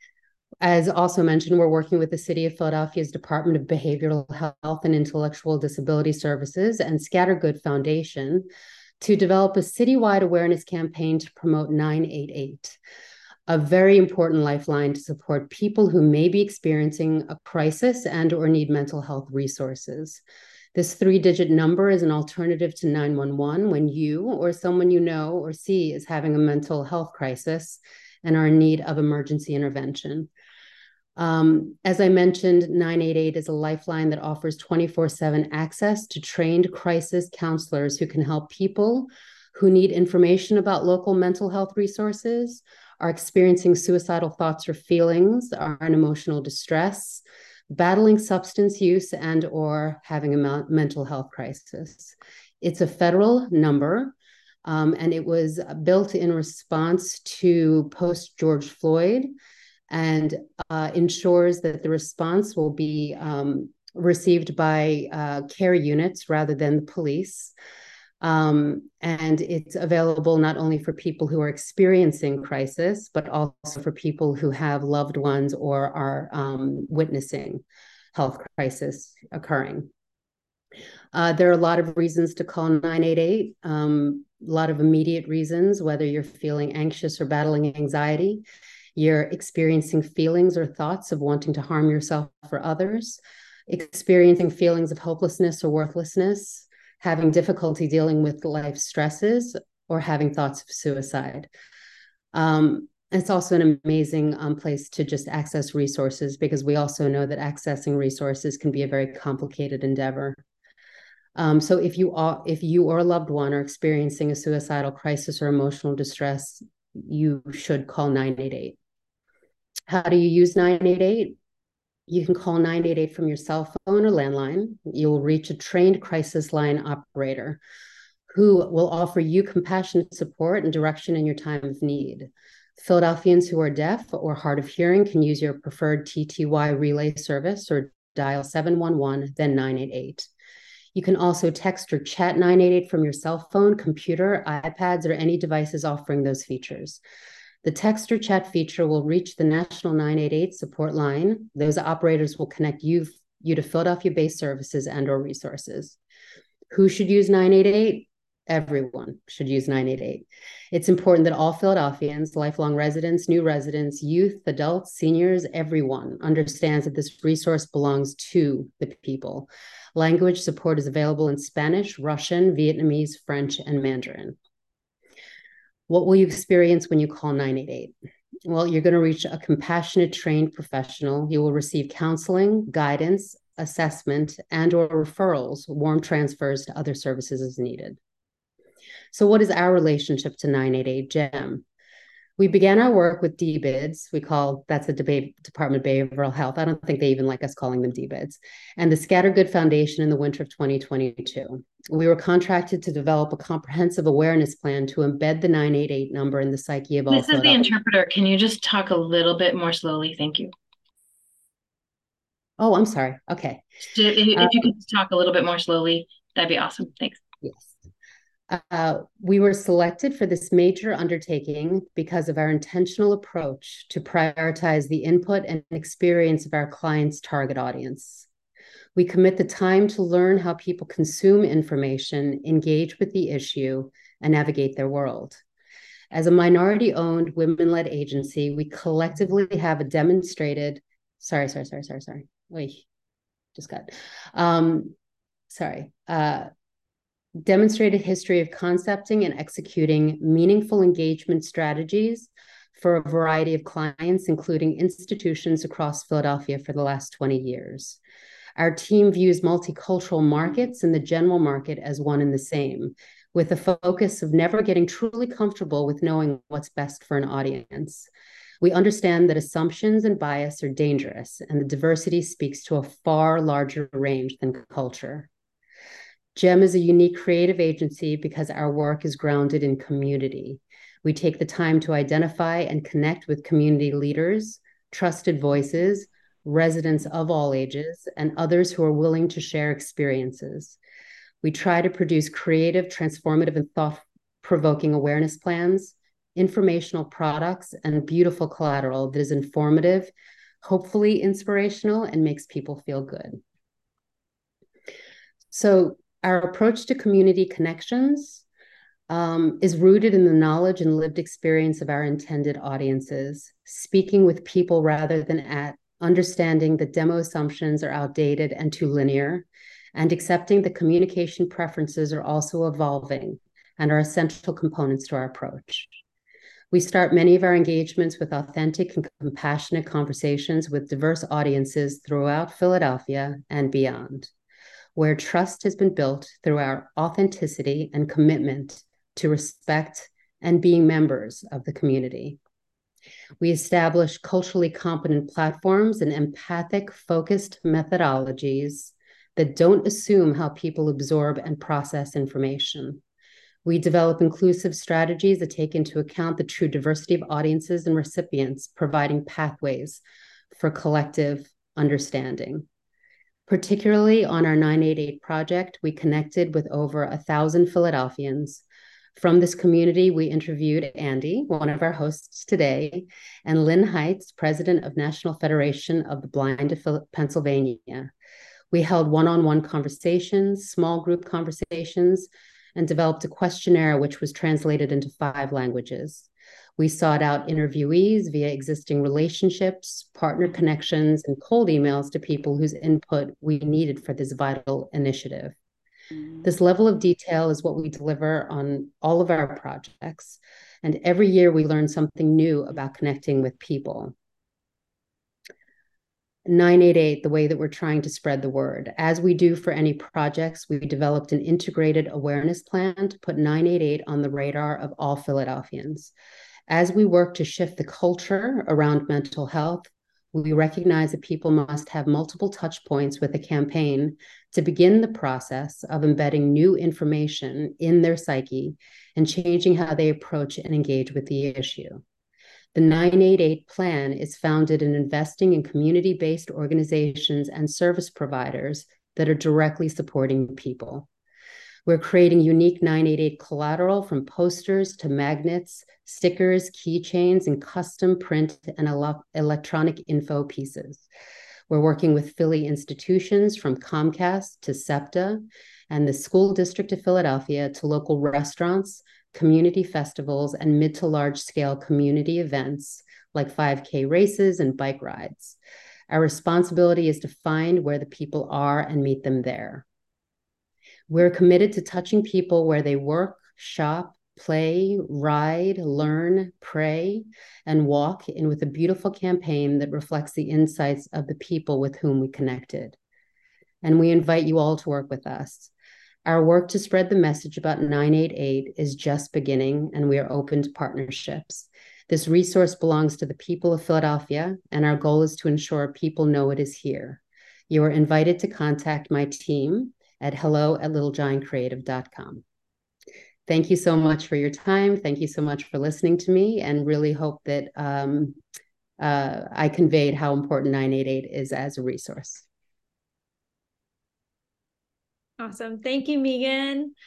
As also mentioned, we're working with the City of Philadelphia's Department of Behavioral Health and Intellectual Disability Services and Scattergood Foundation to develop a citywide awareness campaign to promote nine eight eight. A very important lifeline to support people who may be experiencing a crisis and or need mental health resources. This three-digit number is an alternative to nine one one when you or someone you know or see is having a mental health crisis and are in need of emergency intervention. Um, as I mentioned, nine eight eight is a lifeline that offers twenty-four seven access to trained crisis counselors who can help people who need information about local mental health resources, are experiencing suicidal thoughts or feelings, are in emotional distress, battling substance use, and or having a mental health crisis. It's a federal number, um, and it was built in response to post-George Floyd, and uh, ensures that the response will be um, received by uh, care units rather than the police. Um, and it's available not only for people who are experiencing crisis, but also for people who have loved ones or are um, witnessing health crisis occurring. Uh, there are a lot of reasons to call nine eight eight, um, a lot of immediate reasons, whether you're feeling anxious or battling anxiety, you're experiencing feelings or thoughts of wanting to harm yourself or others, experiencing feelings of hopelessness or worthlessness, having difficulty dealing with life stresses, or having thoughts of suicide. Um, It's also an amazing um, place to just access resources, because we also know that accessing resources can be a very complicated endeavor. Um, so if you are, if you or a loved one are experiencing a suicidal crisis or emotional distress, you should call nine eight eight. How do you use nine eight eight? You can call nine eight eight from your cell phone or landline. You will reach a trained crisis line operator who will offer you compassionate support and direction in your time of need. Philadelphians who are deaf or hard of hearing can use your preferred T T Y relay service or dial seven one one, then nine eight eight. You can also text or chat nine eight eight from your cell phone, computer, iPads, or any devices offering those features. The text or chat feature will reach the National nine eight eight support line. Those operators will connect you, you to Philadelphia-based services and or resources. Who should use nine eight eight? Everyone should use nine eight eight. It's important that all Philadelphians, lifelong residents, new residents, youth, adults, seniors, everyone understands that this resource belongs to the people. Language support is available in Spanish, Russian, Vietnamese, French, and Mandarin. What will you experience when you call nine eight eight? Well, you're going to reach a compassionate, trained professional. You will receive counseling, guidance, assessment, and or referrals, warm transfers to other services as needed. So what is our relationship to nine eight eight GEM? We began our work with D BIDS. We call, that's the debate, Department of Behavioral Health. I don't think they even like us calling them D BIDS. And the Scattergood Foundation in the winter of twenty twenty-two. We were contracted to develop a comprehensive awareness plan to embed the nine eight eight number in the psyche of all. This is the interpreter. Can you just talk a little bit more slowly? Thank you. Oh, I'm sorry. Okay. If, if um, you could talk a little bit more slowly, that'd be awesome. Thanks. Yes. Uh, we were selected for this major undertaking because of our intentional approach to prioritize the input and experience of our clients' target audience. We commit the time to learn how people consume information, engage with the issue, and navigate their world. As a minority-owned, women-led agency, we collectively have a demonstrated, sorry, sorry, sorry, sorry, sorry, wait, just got, um, sorry, uh, demonstrated history of concepting and executing meaningful engagement strategies for a variety of clients, including institutions across Philadelphia for the last twenty years. Our team views multicultural markets and the general market as one and the same, with a focus of never getting truly comfortable with knowing what's best for an audience. We understand that assumptions and bias are dangerous, and the diversity speaks to a far larger range than culture. GEM is a unique creative agency because our work is grounded in community. We take the time to identify and connect with community leaders, trusted voices, residents of all ages, and others who are willing to share experiences. We try to produce creative, transformative, and thought-provoking awareness plans, informational products, and beautiful collateral that is informative, hopefully inspirational, and makes people feel good. So, our approach to community connections um, is rooted in the knowledge and lived experience of our intended audiences, speaking with people rather than at, understanding that demo assumptions are outdated and too linear, and accepting that communication preferences are also evolving and are essential components to our approach. We start many of our engagements with authentic and compassionate conversations with diverse audiences throughout Philadelphia and beyond, where trust has been built through our authenticity and commitment to respect and being members of the community. We establish culturally competent platforms and empathic, focused methodologies that don't assume how people absorb and process information. We develop inclusive strategies that take into account the true diversity of audiences and recipients, providing pathways for collective understanding. Particularly on our nine eight eight project, we connected with over a thousand Philadelphians. From this community, we interviewed Andy, one of our hosts today, and Lynn Heights, president of National Federation of the Blind of Pennsylvania. We held one-on-one conversations, small group conversations, and developed a questionnaire which was translated into five languages. We sought out interviewees via existing relationships, partner connections, and cold emails to people whose input we needed for this vital initiative. This level of detail is what we deliver on all of our projects, And every year we learn something new about connecting with people. nine eight eight, the way that we're trying to spread the word. As we do for any projects, we developed an integrated awareness plan to put nine eight eight on the radar of all Philadelphians. As we work to shift the culture around mental health, we recognize that people must have multiple touch points with a campaign to begin the process of embedding new information in their psyche and changing how they approach and engage with the issue. The nine eight eight plan is founded in investing in community-based organizations and service providers that are directly supporting people. We're creating unique nine eight eight collateral from posters to magnets, stickers, keychains, and custom print and ele- electronic info pieces. We're working with Philly institutions from Comcast to SEPTA and the School District of Philadelphia to local restaurants, community festivals, and mid to large scale community events like five K races and bike rides. Our responsibility is to find where the people are and meet them there. We're committed to touching people where they work, shop, play, ride, learn, pray, and walk in with a beautiful campaign that reflects the insights of the people with whom we connected. And we invite you all to work with us. Our work to spread the message about nine eight eight is just beginning, and we are open to partnerships. This resource belongs to the people of Philadelphia, and our goal is to ensure people know it is here. You are invited to contact my team at hello at little giant creative dot com. Thank you so much for your time. Thank you so much for listening to me, and really hope that um, uh, I conveyed how important nine eight eight is as a resource. Awesome. Thank you, Megan.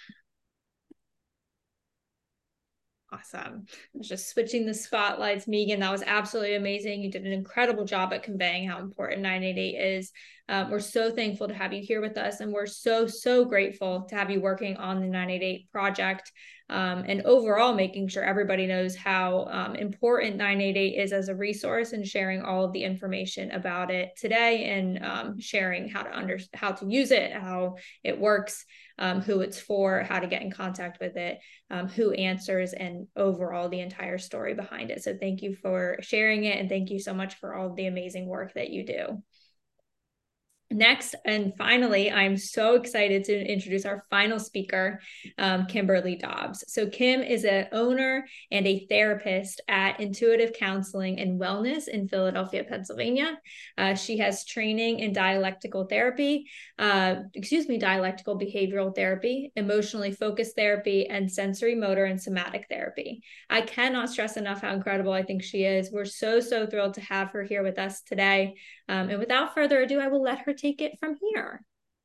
Awesome. I was just switching the spotlights, Megan. That was absolutely amazing. You did an incredible job at conveying how important nine eight eight is. Um, we're so thankful to have you here with us, and we're so, so grateful to have you working on the nine eight eight project, um, and overall making sure everybody knows how um, important nine eight eight is as a resource, and sharing all of the information about it today, and um, sharing how to under how to use it, how it works, um, who it's for, how to get in contact with it, um, who answers, and overall the entire story behind it. So thank you for sharing it, and thank you so much for all of the amazing work that you do. Next, and finally, I'm so excited to introduce our final speaker, um, Kimberly Dobbs. So Kim is an owner and a therapist at Intuitive Counseling and Wellness in Philadelphia, Pennsylvania. Uh, she has training in dialectical therapy, uh, excuse me, dialectical behavioral therapy, emotionally focused therapy, and sensory motor and somatic therapy. I cannot stress enough how incredible I think she is. We're so, so thrilled to have her here with us today. Um, and without further ado, I will let her take it from here.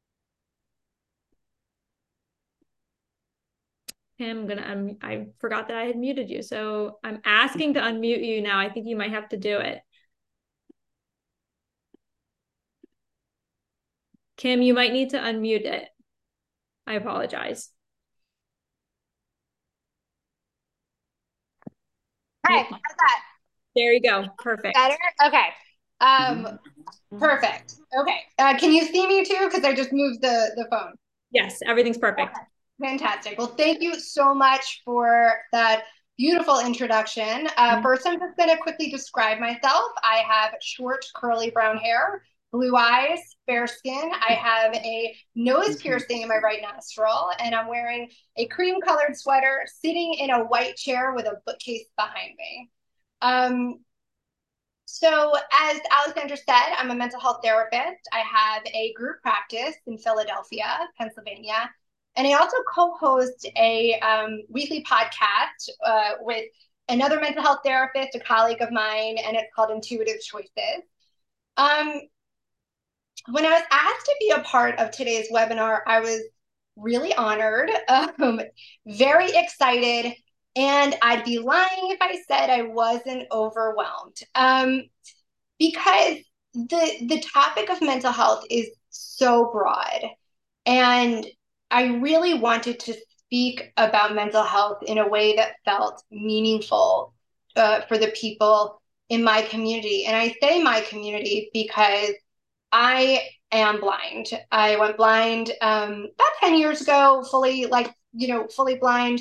Kim, I'm gonna, um, I forgot that I had muted you. So I'm asking to unmute you now. I think you might have to do it. Kim, you might need to unmute it. I apologize. Hi, how's that? There you go. Perfect. Better? Okay. Um, perfect. Okay. Uh, can you see me too? Because I just moved the, the phone. Yes, everything's perfect. Okay. Fantastic. Well, thank you so much for that beautiful introduction. Uh, Mm-hmm. First, I'm just going to quickly describe myself. I have short, curly brown hair, blue eyes, fair skin. I have a nose piercing in my right nostril, and I'm wearing a cream-colored sweater, sitting in a white chair with a bookcase behind me. Um, So as Alexandra said, I'm a mental health therapist. I have a group practice in Philadelphia, Pennsylvania, and I also co-host a um, weekly podcast uh, with another mental health therapist, a colleague of mine, and it's called Intuitive Choices. Um, when I was asked to be a part of today's webinar, I was really honored, um, very excited, and I'd be lying if I said I wasn't overwhelmed, um, because the the topic of mental health is so broad, and I really wanted to speak about mental health in a way that felt meaningful uh, for the people in my community. And I say my community because I am blind. I went blind um, about ten years ago, fully like, you know, fully blind.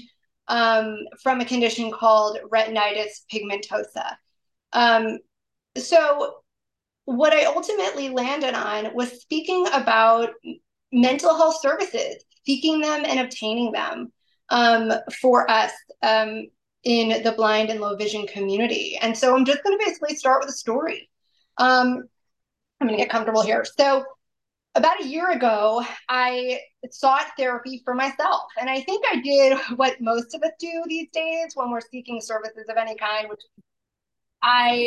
um, from a condition called retinitis pigmentosa. Um, so what I ultimately landed on was speaking about mental health services, seeking them and obtaining them um, for us um, in the blind and low vision community. And so I'm just going to basically start with a story. Um, I'm going to get comfortable here. So about a year ago, I sought therapy for myself. And I think I did what most of us do these days when we're seeking services of any kind, which I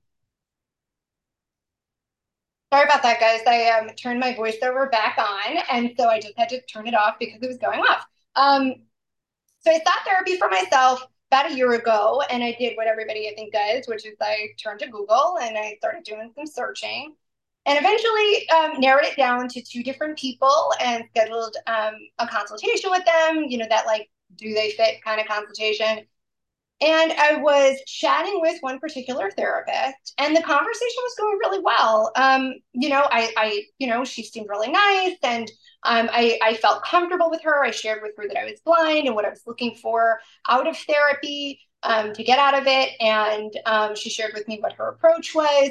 Sorry about that, guys. I um, turned my voiceover back on, and so I just had to turn it off because it was going off. Um, so I sought therapy for myself about a year ago, and I did what everybody I think does, which is I turned to Google and I started doing some searching, and eventually um, narrowed it down to two different people and scheduled um, a consultation with them. You know, that like, do they fit kind of consultation. And I was chatting with one particular therapist, and the conversation was going really well. Um, you know, I, I, you know, she seemed really nice, and um, I, I felt comfortable with her. I shared with her that I was blind and what I was looking for out of therapy um, to get out of it, and um, she shared with me what her approach was.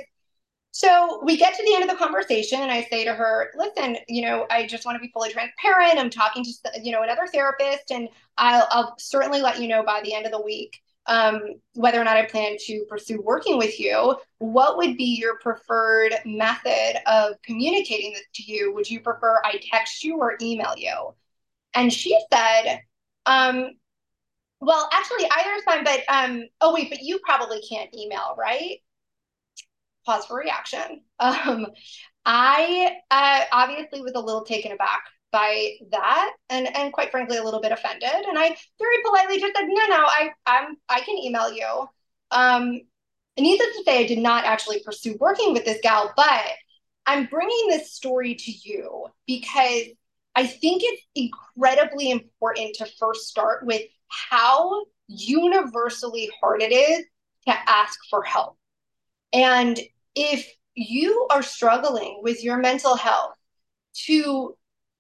So we get to the end of the conversation, and I say to her, listen, you know, I just want to be fully transparent. I'm talking to, you know, another therapist, and I'll, I'll certainly let you know by the end of the week um, whether or not I plan to pursue working with you. What would be your preferred method of communicating this to you? Would you prefer I text you or email you? And she said, um, well, actually, either is fine, but, um, oh, wait, but you probably can't email, right? Pause for reaction. Um, I uh, obviously was a little taken aback by that, and and quite frankly a little bit offended. And I very politely just said, no, no, I I'm I can email you. Um, and needless to say, I did not actually pursue working with this gal, but I'm bringing this story to you because I think it's incredibly important to first start with how universally hard it is to ask for help. And if you are struggling with your mental health, to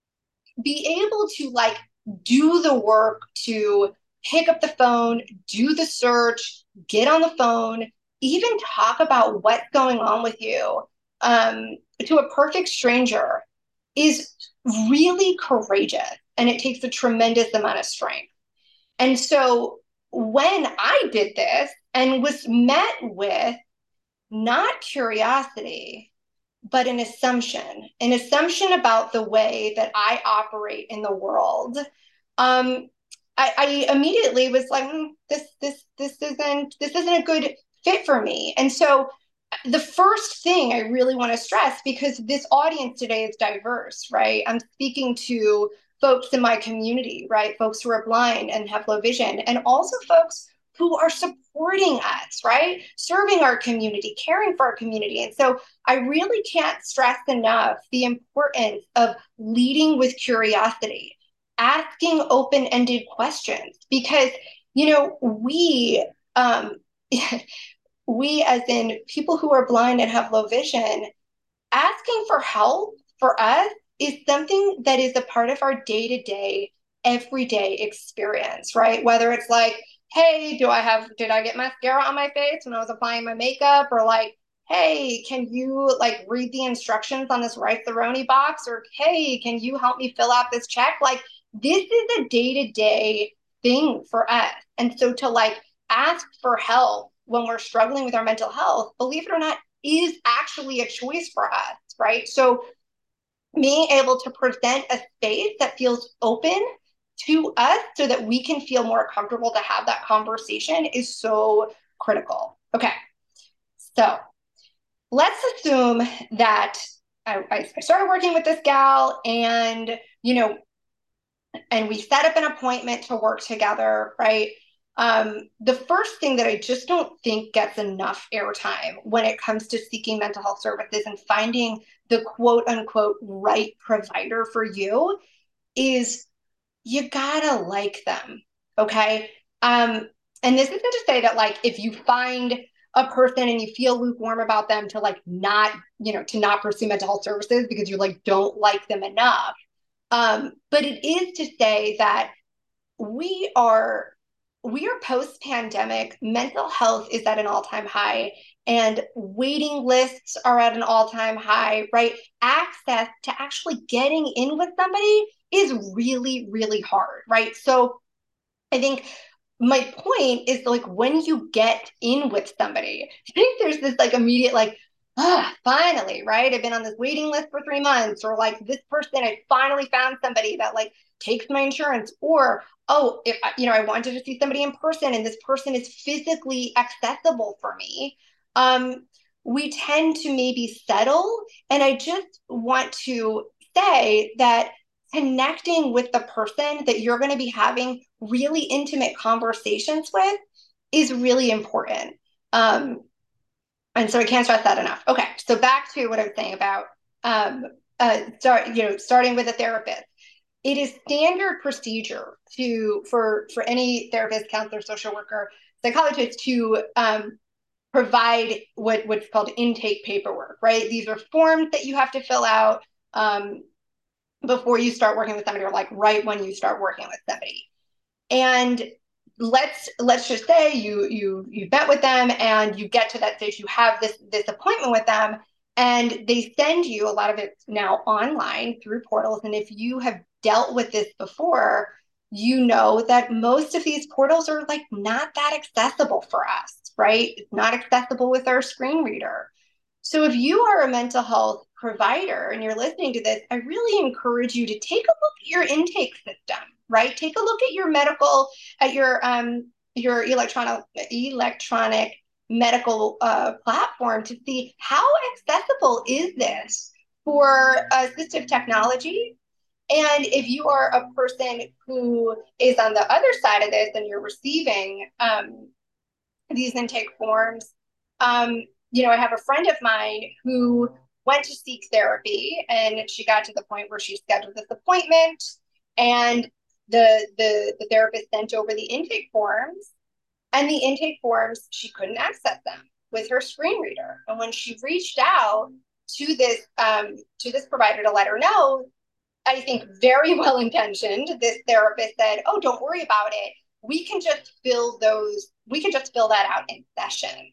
be able to like do the work to pick up the phone, do the search, get on the phone, even talk about what's going on with you um, to a perfect stranger is really courageous, and it takes a tremendous amount of strength. And so when I did this and was met with not curiosity, but an assumption, an assumption about the way that I operate in the world. Um, I, I immediately was like, mm, this, this, this isn't, this isn't a good fit for me. And so the first thing I really want to stress, because this audience today is diverse, right? I'm speaking to folks in my community, right? Folks who are blind and have low vision, and also folks who are supporting us, right? Serving our community, caring for our community. And so I really can't stress enough the importance of leading with curiosity, asking open-ended questions, because, you know, we, um, we as in people who are blind and have low vision, asking for help for us is something that is a part of our day-to-day, everyday experience, right? Whether it's like, hey, do I have, did I get mascara on my face when I was applying my makeup? Or like, hey, can you like read the instructions on this Rice-A-Roni box? Or hey, can you help me fill out this check? Like, this is a day-to-day thing for us. And so to like ask for help when we're struggling with our mental health, believe it or not, is actually a choice for us, right? So being able to present a space that feels open to us so that we can feel more comfortable to have that conversation is so critical. Okay, so let's assume that I, I started working with this gal, and, you know, and we set up an appointment to work together, right? Um, the first thing that I just don't think gets enough airtime when it comes to seeking mental health services and finding the quote unquote right provider for you is you gotta like them, okay? Um, and this isn't to say that like if you find a person and you feel lukewarm about them to like not, you know, to not pursue mental health services because you like don't like them enough. Um, but it is to say that we are we are post-pandemic. Mental health is at an all-time high, and waiting lists are at an all-time high, right? Access to actually getting in with somebody is really, really hard, right? So I think my point is, like, when you get in with somebody, I think there's this like immediate like, ah, finally, right? I've been on this waiting list for three months, or like this person, I finally found somebody that like takes my insurance, or oh, if you know, I wanted to see somebody in person and this person is physically accessible for me. Um, we tend to maybe settle, and I just want to say that connecting with the person that you're going to be having really intimate conversations with is really important. Um, and so I can't stress that enough. Okay, so back to what I was saying about um, uh, start, you know, starting with a therapist. It is standard procedure to for for any therapist, counselor, social worker, psychologist to um, provide what what's called intake paperwork. Right, these are forms that you have to fill out um, before you start working with somebody, or like right when you start working with somebody. And let's let's just say you you you met with them and you get to that stage, you have this this appointment with them, and they send you, a lot of it now online through portals. And if you have dealt with this before, you know that most of these portals are like not that accessible for us, right? It's not accessible with our screen reader. So if you are a mental health provider and you're listening to this, I really encourage you to take a look at your intake system, right? Take a look at your medical, at your um your electronic electronic medical uh, platform to see how accessible is this for assistive technology. And if you are a person who is on the other side of this and you're receiving um, these intake forms, um, you know, I have a friend of mine who went to seek therapy, and she got to the point where she scheduled this appointment, and the the, the therapist sent over the intake forms, and the intake forms, she couldn't access them with her screen reader. And when she reached out to this um, to this provider to let her know, I think very well intentioned, this therapist said, "Oh, don't worry about it. We can just fill those. We can just fill that out in session."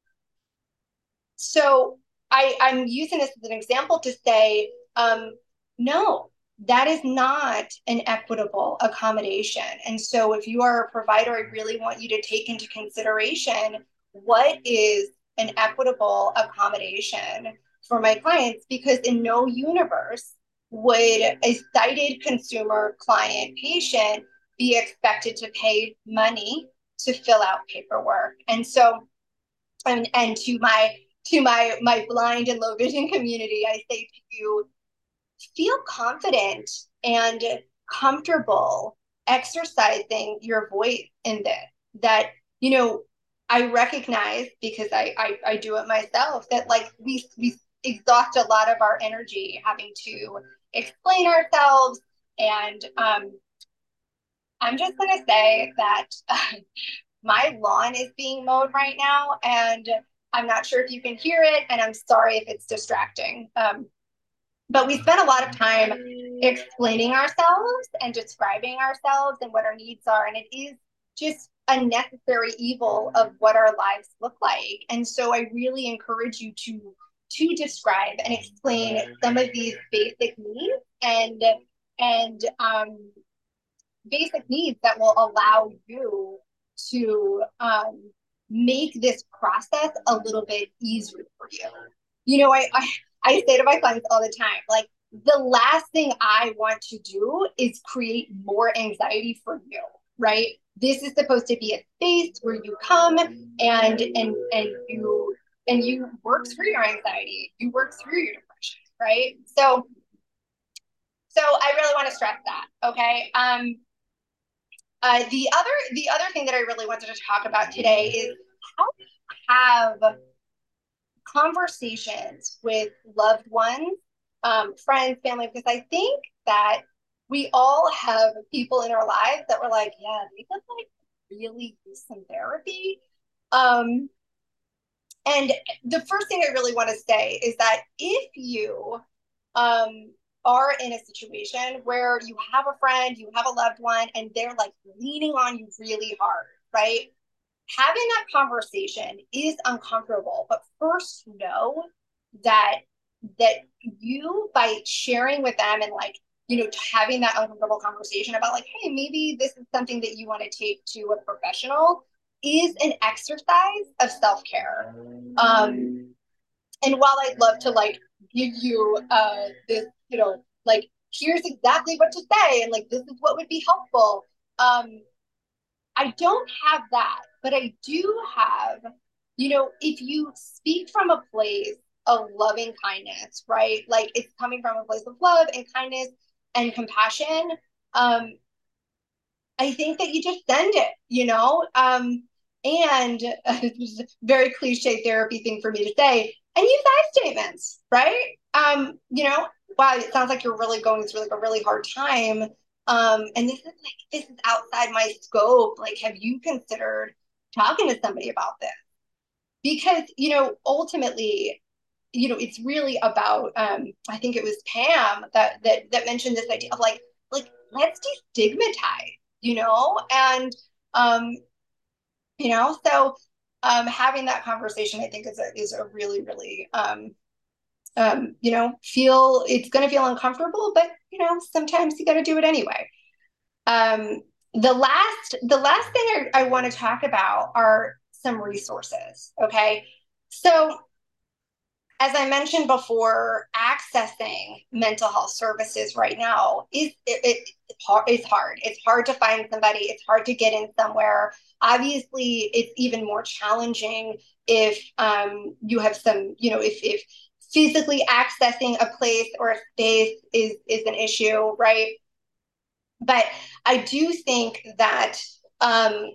So I, I'm using this as an example to say, um, no, that is not an equitable accommodation. And so if you are a provider, I really want you to take into consideration what is an equitable accommodation for my clients, because in no universe would a sighted consumer, client, patient be expected to pay money to fill out paperwork. And so, and, and to my to my my blind and low vision community, I say to you, feel confident and comfortable exercising your voice in this. That, you know, I recognize, because I, I, I do it myself, that like we, we exhaust a lot of our energy having to explain ourselves. And um, I'm just going to say that uh, my lawn is being mowed right now, and I'm not sure if you can hear it, and I'm sorry if it's distracting. Um, but we spend a lot of time explaining ourselves and describing ourselves and what our needs are. And it is just a necessary evil of what our lives look like. And so I really encourage you to, to describe and explain some of these basic needs and, and um, basic needs that will allow you to um, make this process a little bit easier for you. You know, I, I, I say to my clients all the time, like, the last thing I want to do is create more anxiety for you, right? This is supposed to be a space where you come and and and you and you work through your anxiety, you work through your depression, right? So, so I really want to stress that, okay? Um, uh, the other the other thing that I really wanted to talk about today is how to have conversations with loved ones, um, friends, family, because I think that we all have people in our lives that were like, yeah, they could like really use some therapy. Um, and the first thing I really want to say is that if you um, are in a situation where you have a friend, you have a loved one, and they're like leaning on you really hard, right? Having that conversation is uncomfortable, but first know that that you, by sharing with them and like, you know, having that uncomfortable conversation about like, hey, maybe this is something that you want to take to a professional, is an exercise of self-care. Um, and while I'd love to like give you uh, this, you know, like, here's exactly what to say and like, this is what would be helpful. Um, I don't have that, but I do have, you know, if you speak from a place of loving kindness, right? Like it's coming from a place of love and kindness and compassion. Um, I think that you just send it, you know? Um, and uh, it's a very cliche therapy thing for me to say, and use I statements, right? Um, you know, wow, it sounds like you're really going through like a really hard time. Um, and this is like, this is outside my scope. Like, have you considered talking to somebody about this? Because, you know, ultimately, you know, it's really about, um, I think it was Pam that, that, that mentioned this idea of like, like, let's destigmatize, you know, and, um, you know, so, um, having that conversation, I think is a, is a really, really, um, um, you know, feel, it's going to feel uncomfortable, but, you know, sometimes you got to do it anyway. Um, the last, the last thing I, I want to talk about are some resources. Okay. So as I mentioned before, accessing mental health services right now is it, it, it's hard. It's hard to find somebody. It's hard to get in somewhere. Obviously, it's even more challenging if um, you have some, you know, if, if physically accessing a place or a space is, is an issue, right? But I do think that um,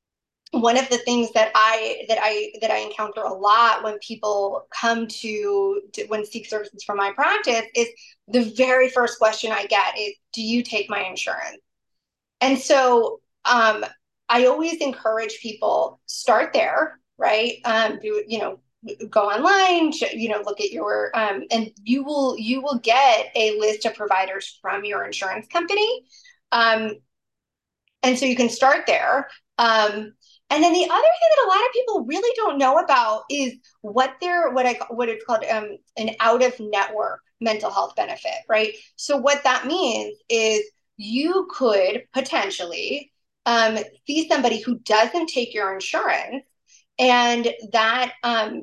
one of the things that I that I that I encounter a lot when people come to, to when seek services from my practice is the very first question I get is, "Do you take my insurance?" And so um, I always encourage people, start there, right? Um, do you know? Go online, you know, look at your um, and you will you will get a list of providers from your insurance company. Um, and so you can start there. Um, and then the other thing that a lot of people really don't know about is what they're what I what it's called um, an out of network mental health benefit, right? So what that means is you could potentially um, see somebody who doesn't take your insurance, and that um,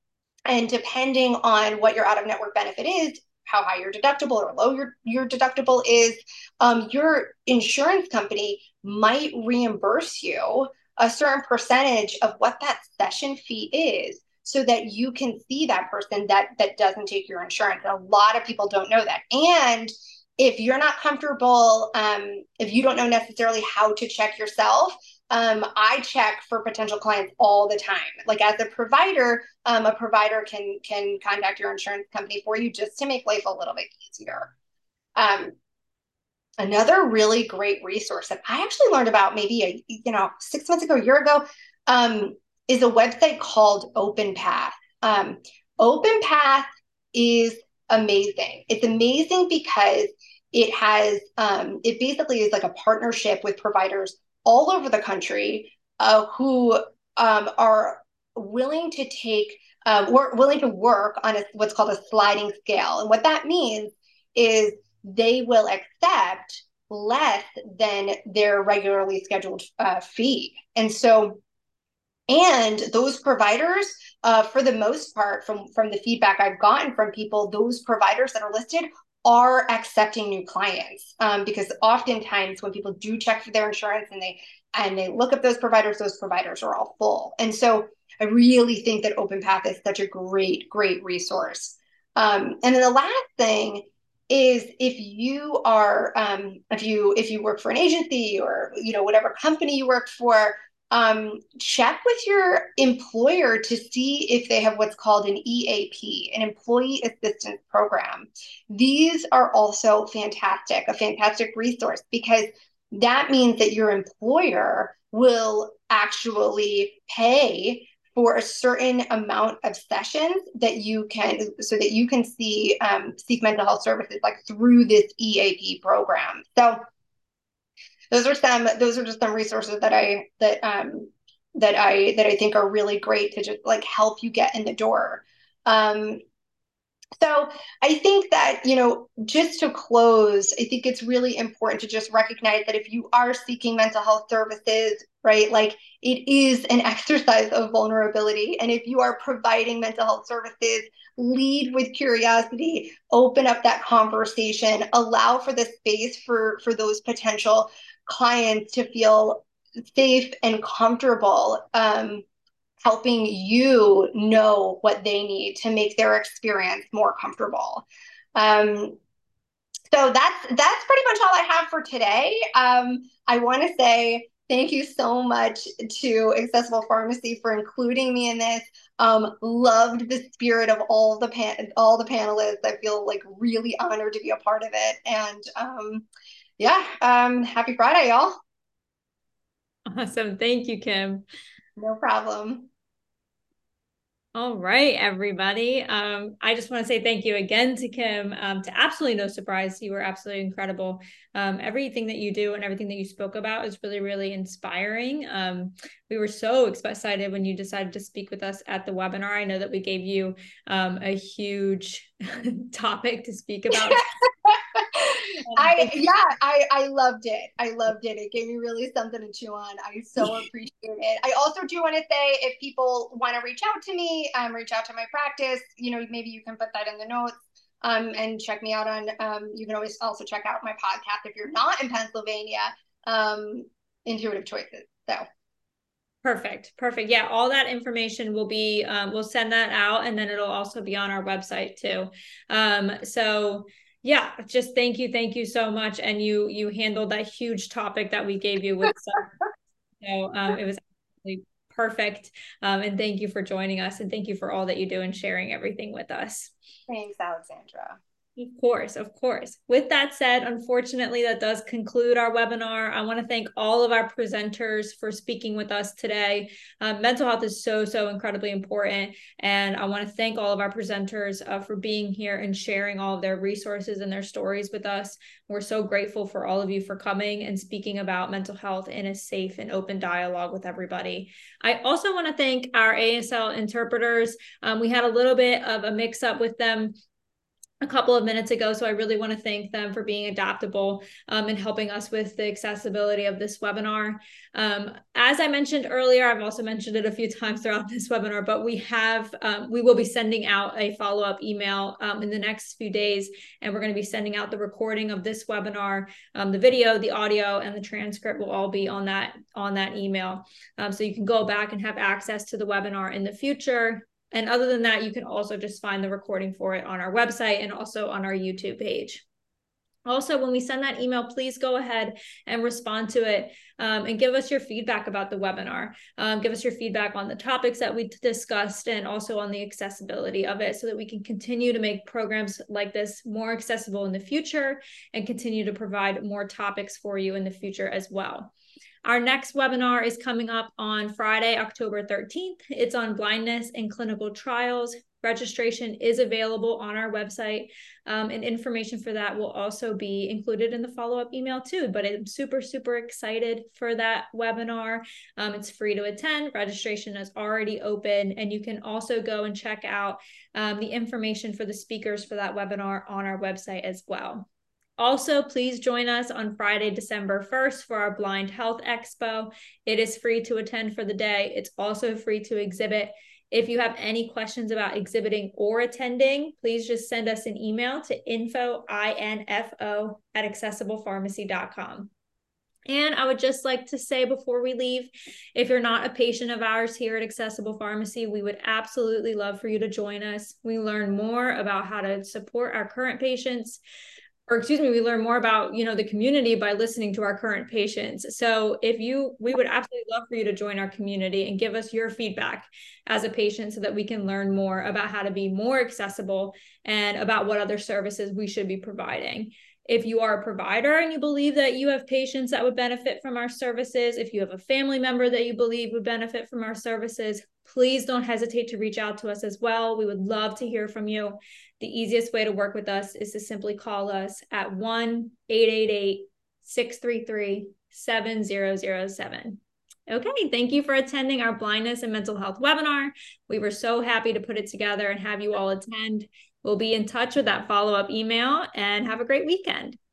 and depending on what your out of network benefit is, how high your deductible or low your, your deductible is, um, your insurance company might reimburse you a certain percentage of what that session fee is so that you can see that person that, that doesn't take your insurance. And a lot of people don't know that. And if you're not comfortable, um, if you don't know necessarily how to check yourself, Um, I check for potential clients all the time. Like as a provider, um, a provider can can contact your insurance company for you just to make life a little bit easier. Um, another really great resource that I actually learned about maybe a you know six months ago, a year ago, um, is a website called OpenPath. Um, OpenPath is amazing. It's amazing because it has um, it basically is like a partnership with providers all over the country uh, who um, are willing to take, uh, work, willing to work on a, what's called a sliding scale. And what that means is they will accept less than their regularly scheduled uh, fee. And so, and those providers, uh, for the most part, from, from the feedback I've gotten from people, those providers that are listed are accepting new clients um, because oftentimes when people do check for their insurance and they and they look up those providers, those providers are all full. And so I really think that OpenPath is such a great, great resource. Um, and then the last thing is if you are um, if you if you work for an agency or you know whatever company you work for, Um, check with your employer to see if they have what's called an E A P, an employee assistance program. These are also fantastic, a fantastic resource because that means that your employer will actually pay for a certain amount of sessions that you can, so that you can see, um, seek mental health services like through this E A P program. So those are some those are just some resources that I that um that I that I think are really great to just like help you get in the door. Um, so I think that, you know, just to close, I think it's really important to just recognize that if you are seeking mental health services, right, like it is an exercise of vulnerability. And if you are providing mental health services, lead with curiosity, open up that conversation, allow for the space for, for those potential clients to feel safe and comfortable. Um, helping you know what they need to make their experience more comfortable. Um, so that's that's pretty much all I have for today. Um, I want to say thank you so much to Accessible Pharmacy for including me in this. Um, loved the spirit of all the pan all the panelists. I feel like really honored to be a part of it. And um, yeah, um, happy Friday, y'all. Awesome. Thank you, Kim. No problem. All right, everybody. Um, I just want to say thank you again to Kim. Um, to absolutely no surprise, you were absolutely incredible. Um, everything that you do and everything that you spoke about is really, really inspiring. Um, we were so excited when you decided to speak with us at the webinar. I know that we gave you um, a huge topic to speak about. I yeah, I I loved it. I loved it. It gave me really something to chew on. I so appreciate it. I also do want to say, if people want to reach out to me, um, reach out to my practice. You know, maybe you can put that in the notes. Um, and check me out on. Um, you can always also check out my podcast if you're not in Pennsylvania. Um, Intuitive Choices. So. Perfect. Perfect. Yeah. All that information will be, um, we'll send that out, and then it'll also be on our website too. Um, so yeah, just thank you. Thank you so much. And you, you handled that huge topic that we gave you with, so um, it was absolutely perfect. Um, and thank you for joining us, and thank you for all that you do and sharing everything with us. Thanks, Alexandra. Of course, of course. With that said, unfortunately, that does conclude our webinar. I want to thank all of our presenters for speaking with us today. Um, mental health is so, so incredibly important. And I want to thank all of our presenters uh, for being here and sharing all of their resources and their stories with us. We're so grateful for all of you for coming and speaking about mental health in a safe and open dialogue with everybody. I also want to thank our A S L interpreters. Um, we had a little bit of a mix up with them a couple of minutes ago. So I really want to thank them for being adaptable um, and helping us with the accessibility of this webinar. Um, as I mentioned earlier, I've also mentioned it a few times throughout this webinar, but we have, um, we will be sending out a follow-up email um, in the next few days, and we're going to be sending out the recording of this webinar. Um, the video, the audio, and the transcript will all be on that, on that email. Um, so you can go back and have access to the webinar in the future. And other than that, you can also just find the recording for it on our website and also on our YouTube page. Also, when we send that email, please go ahead and respond to it um, and give us your feedback about the webinar. Um, give us your feedback on the topics that we discussed and also on the accessibility of it, so that we can continue to make programs like this more accessible in the future and continue to provide more topics for you in the future as well. Our next webinar is coming up on Friday, October thirteenth. It's on blindness and clinical trials. Registration is available on our website, um, and information for that will also be included in the follow-up email too. But I'm super, super excited for that webinar. Um, it's free to attend. Registration is already open, and you can also go and check out um, the information for the speakers for that webinar on our website as well. Also, please join us on Friday, December first for our Blind Health Expo. It is free to attend for the day. It's also free to exhibit. If you have any questions about exhibiting or attending, please just send us an email to info, I N F O, at accessible pharmacy dot com. And I would just like to say before we leave, if you're not a patient of ours here at Accessible Pharmacy, we would absolutely love for you to join us. We learn more about how to support our current patients. Or excuse me, we learn more about, you know, the community by listening to our current patients. So if you, we would absolutely love for you to join our community and give us your feedback as a patient, so that we can learn more about how to be more accessible and about what other services we should be providing. If you are a provider and you believe that you have patients that would benefit from our services, if you have a family member that you believe would benefit from our services, please don't hesitate to reach out to us as well. We would love to hear from you. The easiest way to work with us is to simply call us at one eight eight eight, six three three, seven zero zero seven. Okay, thank you for attending our blindness and mental health webinar. We were so happy to put it together and have you all attend. We'll be in touch with that follow-up email, and have a great weekend.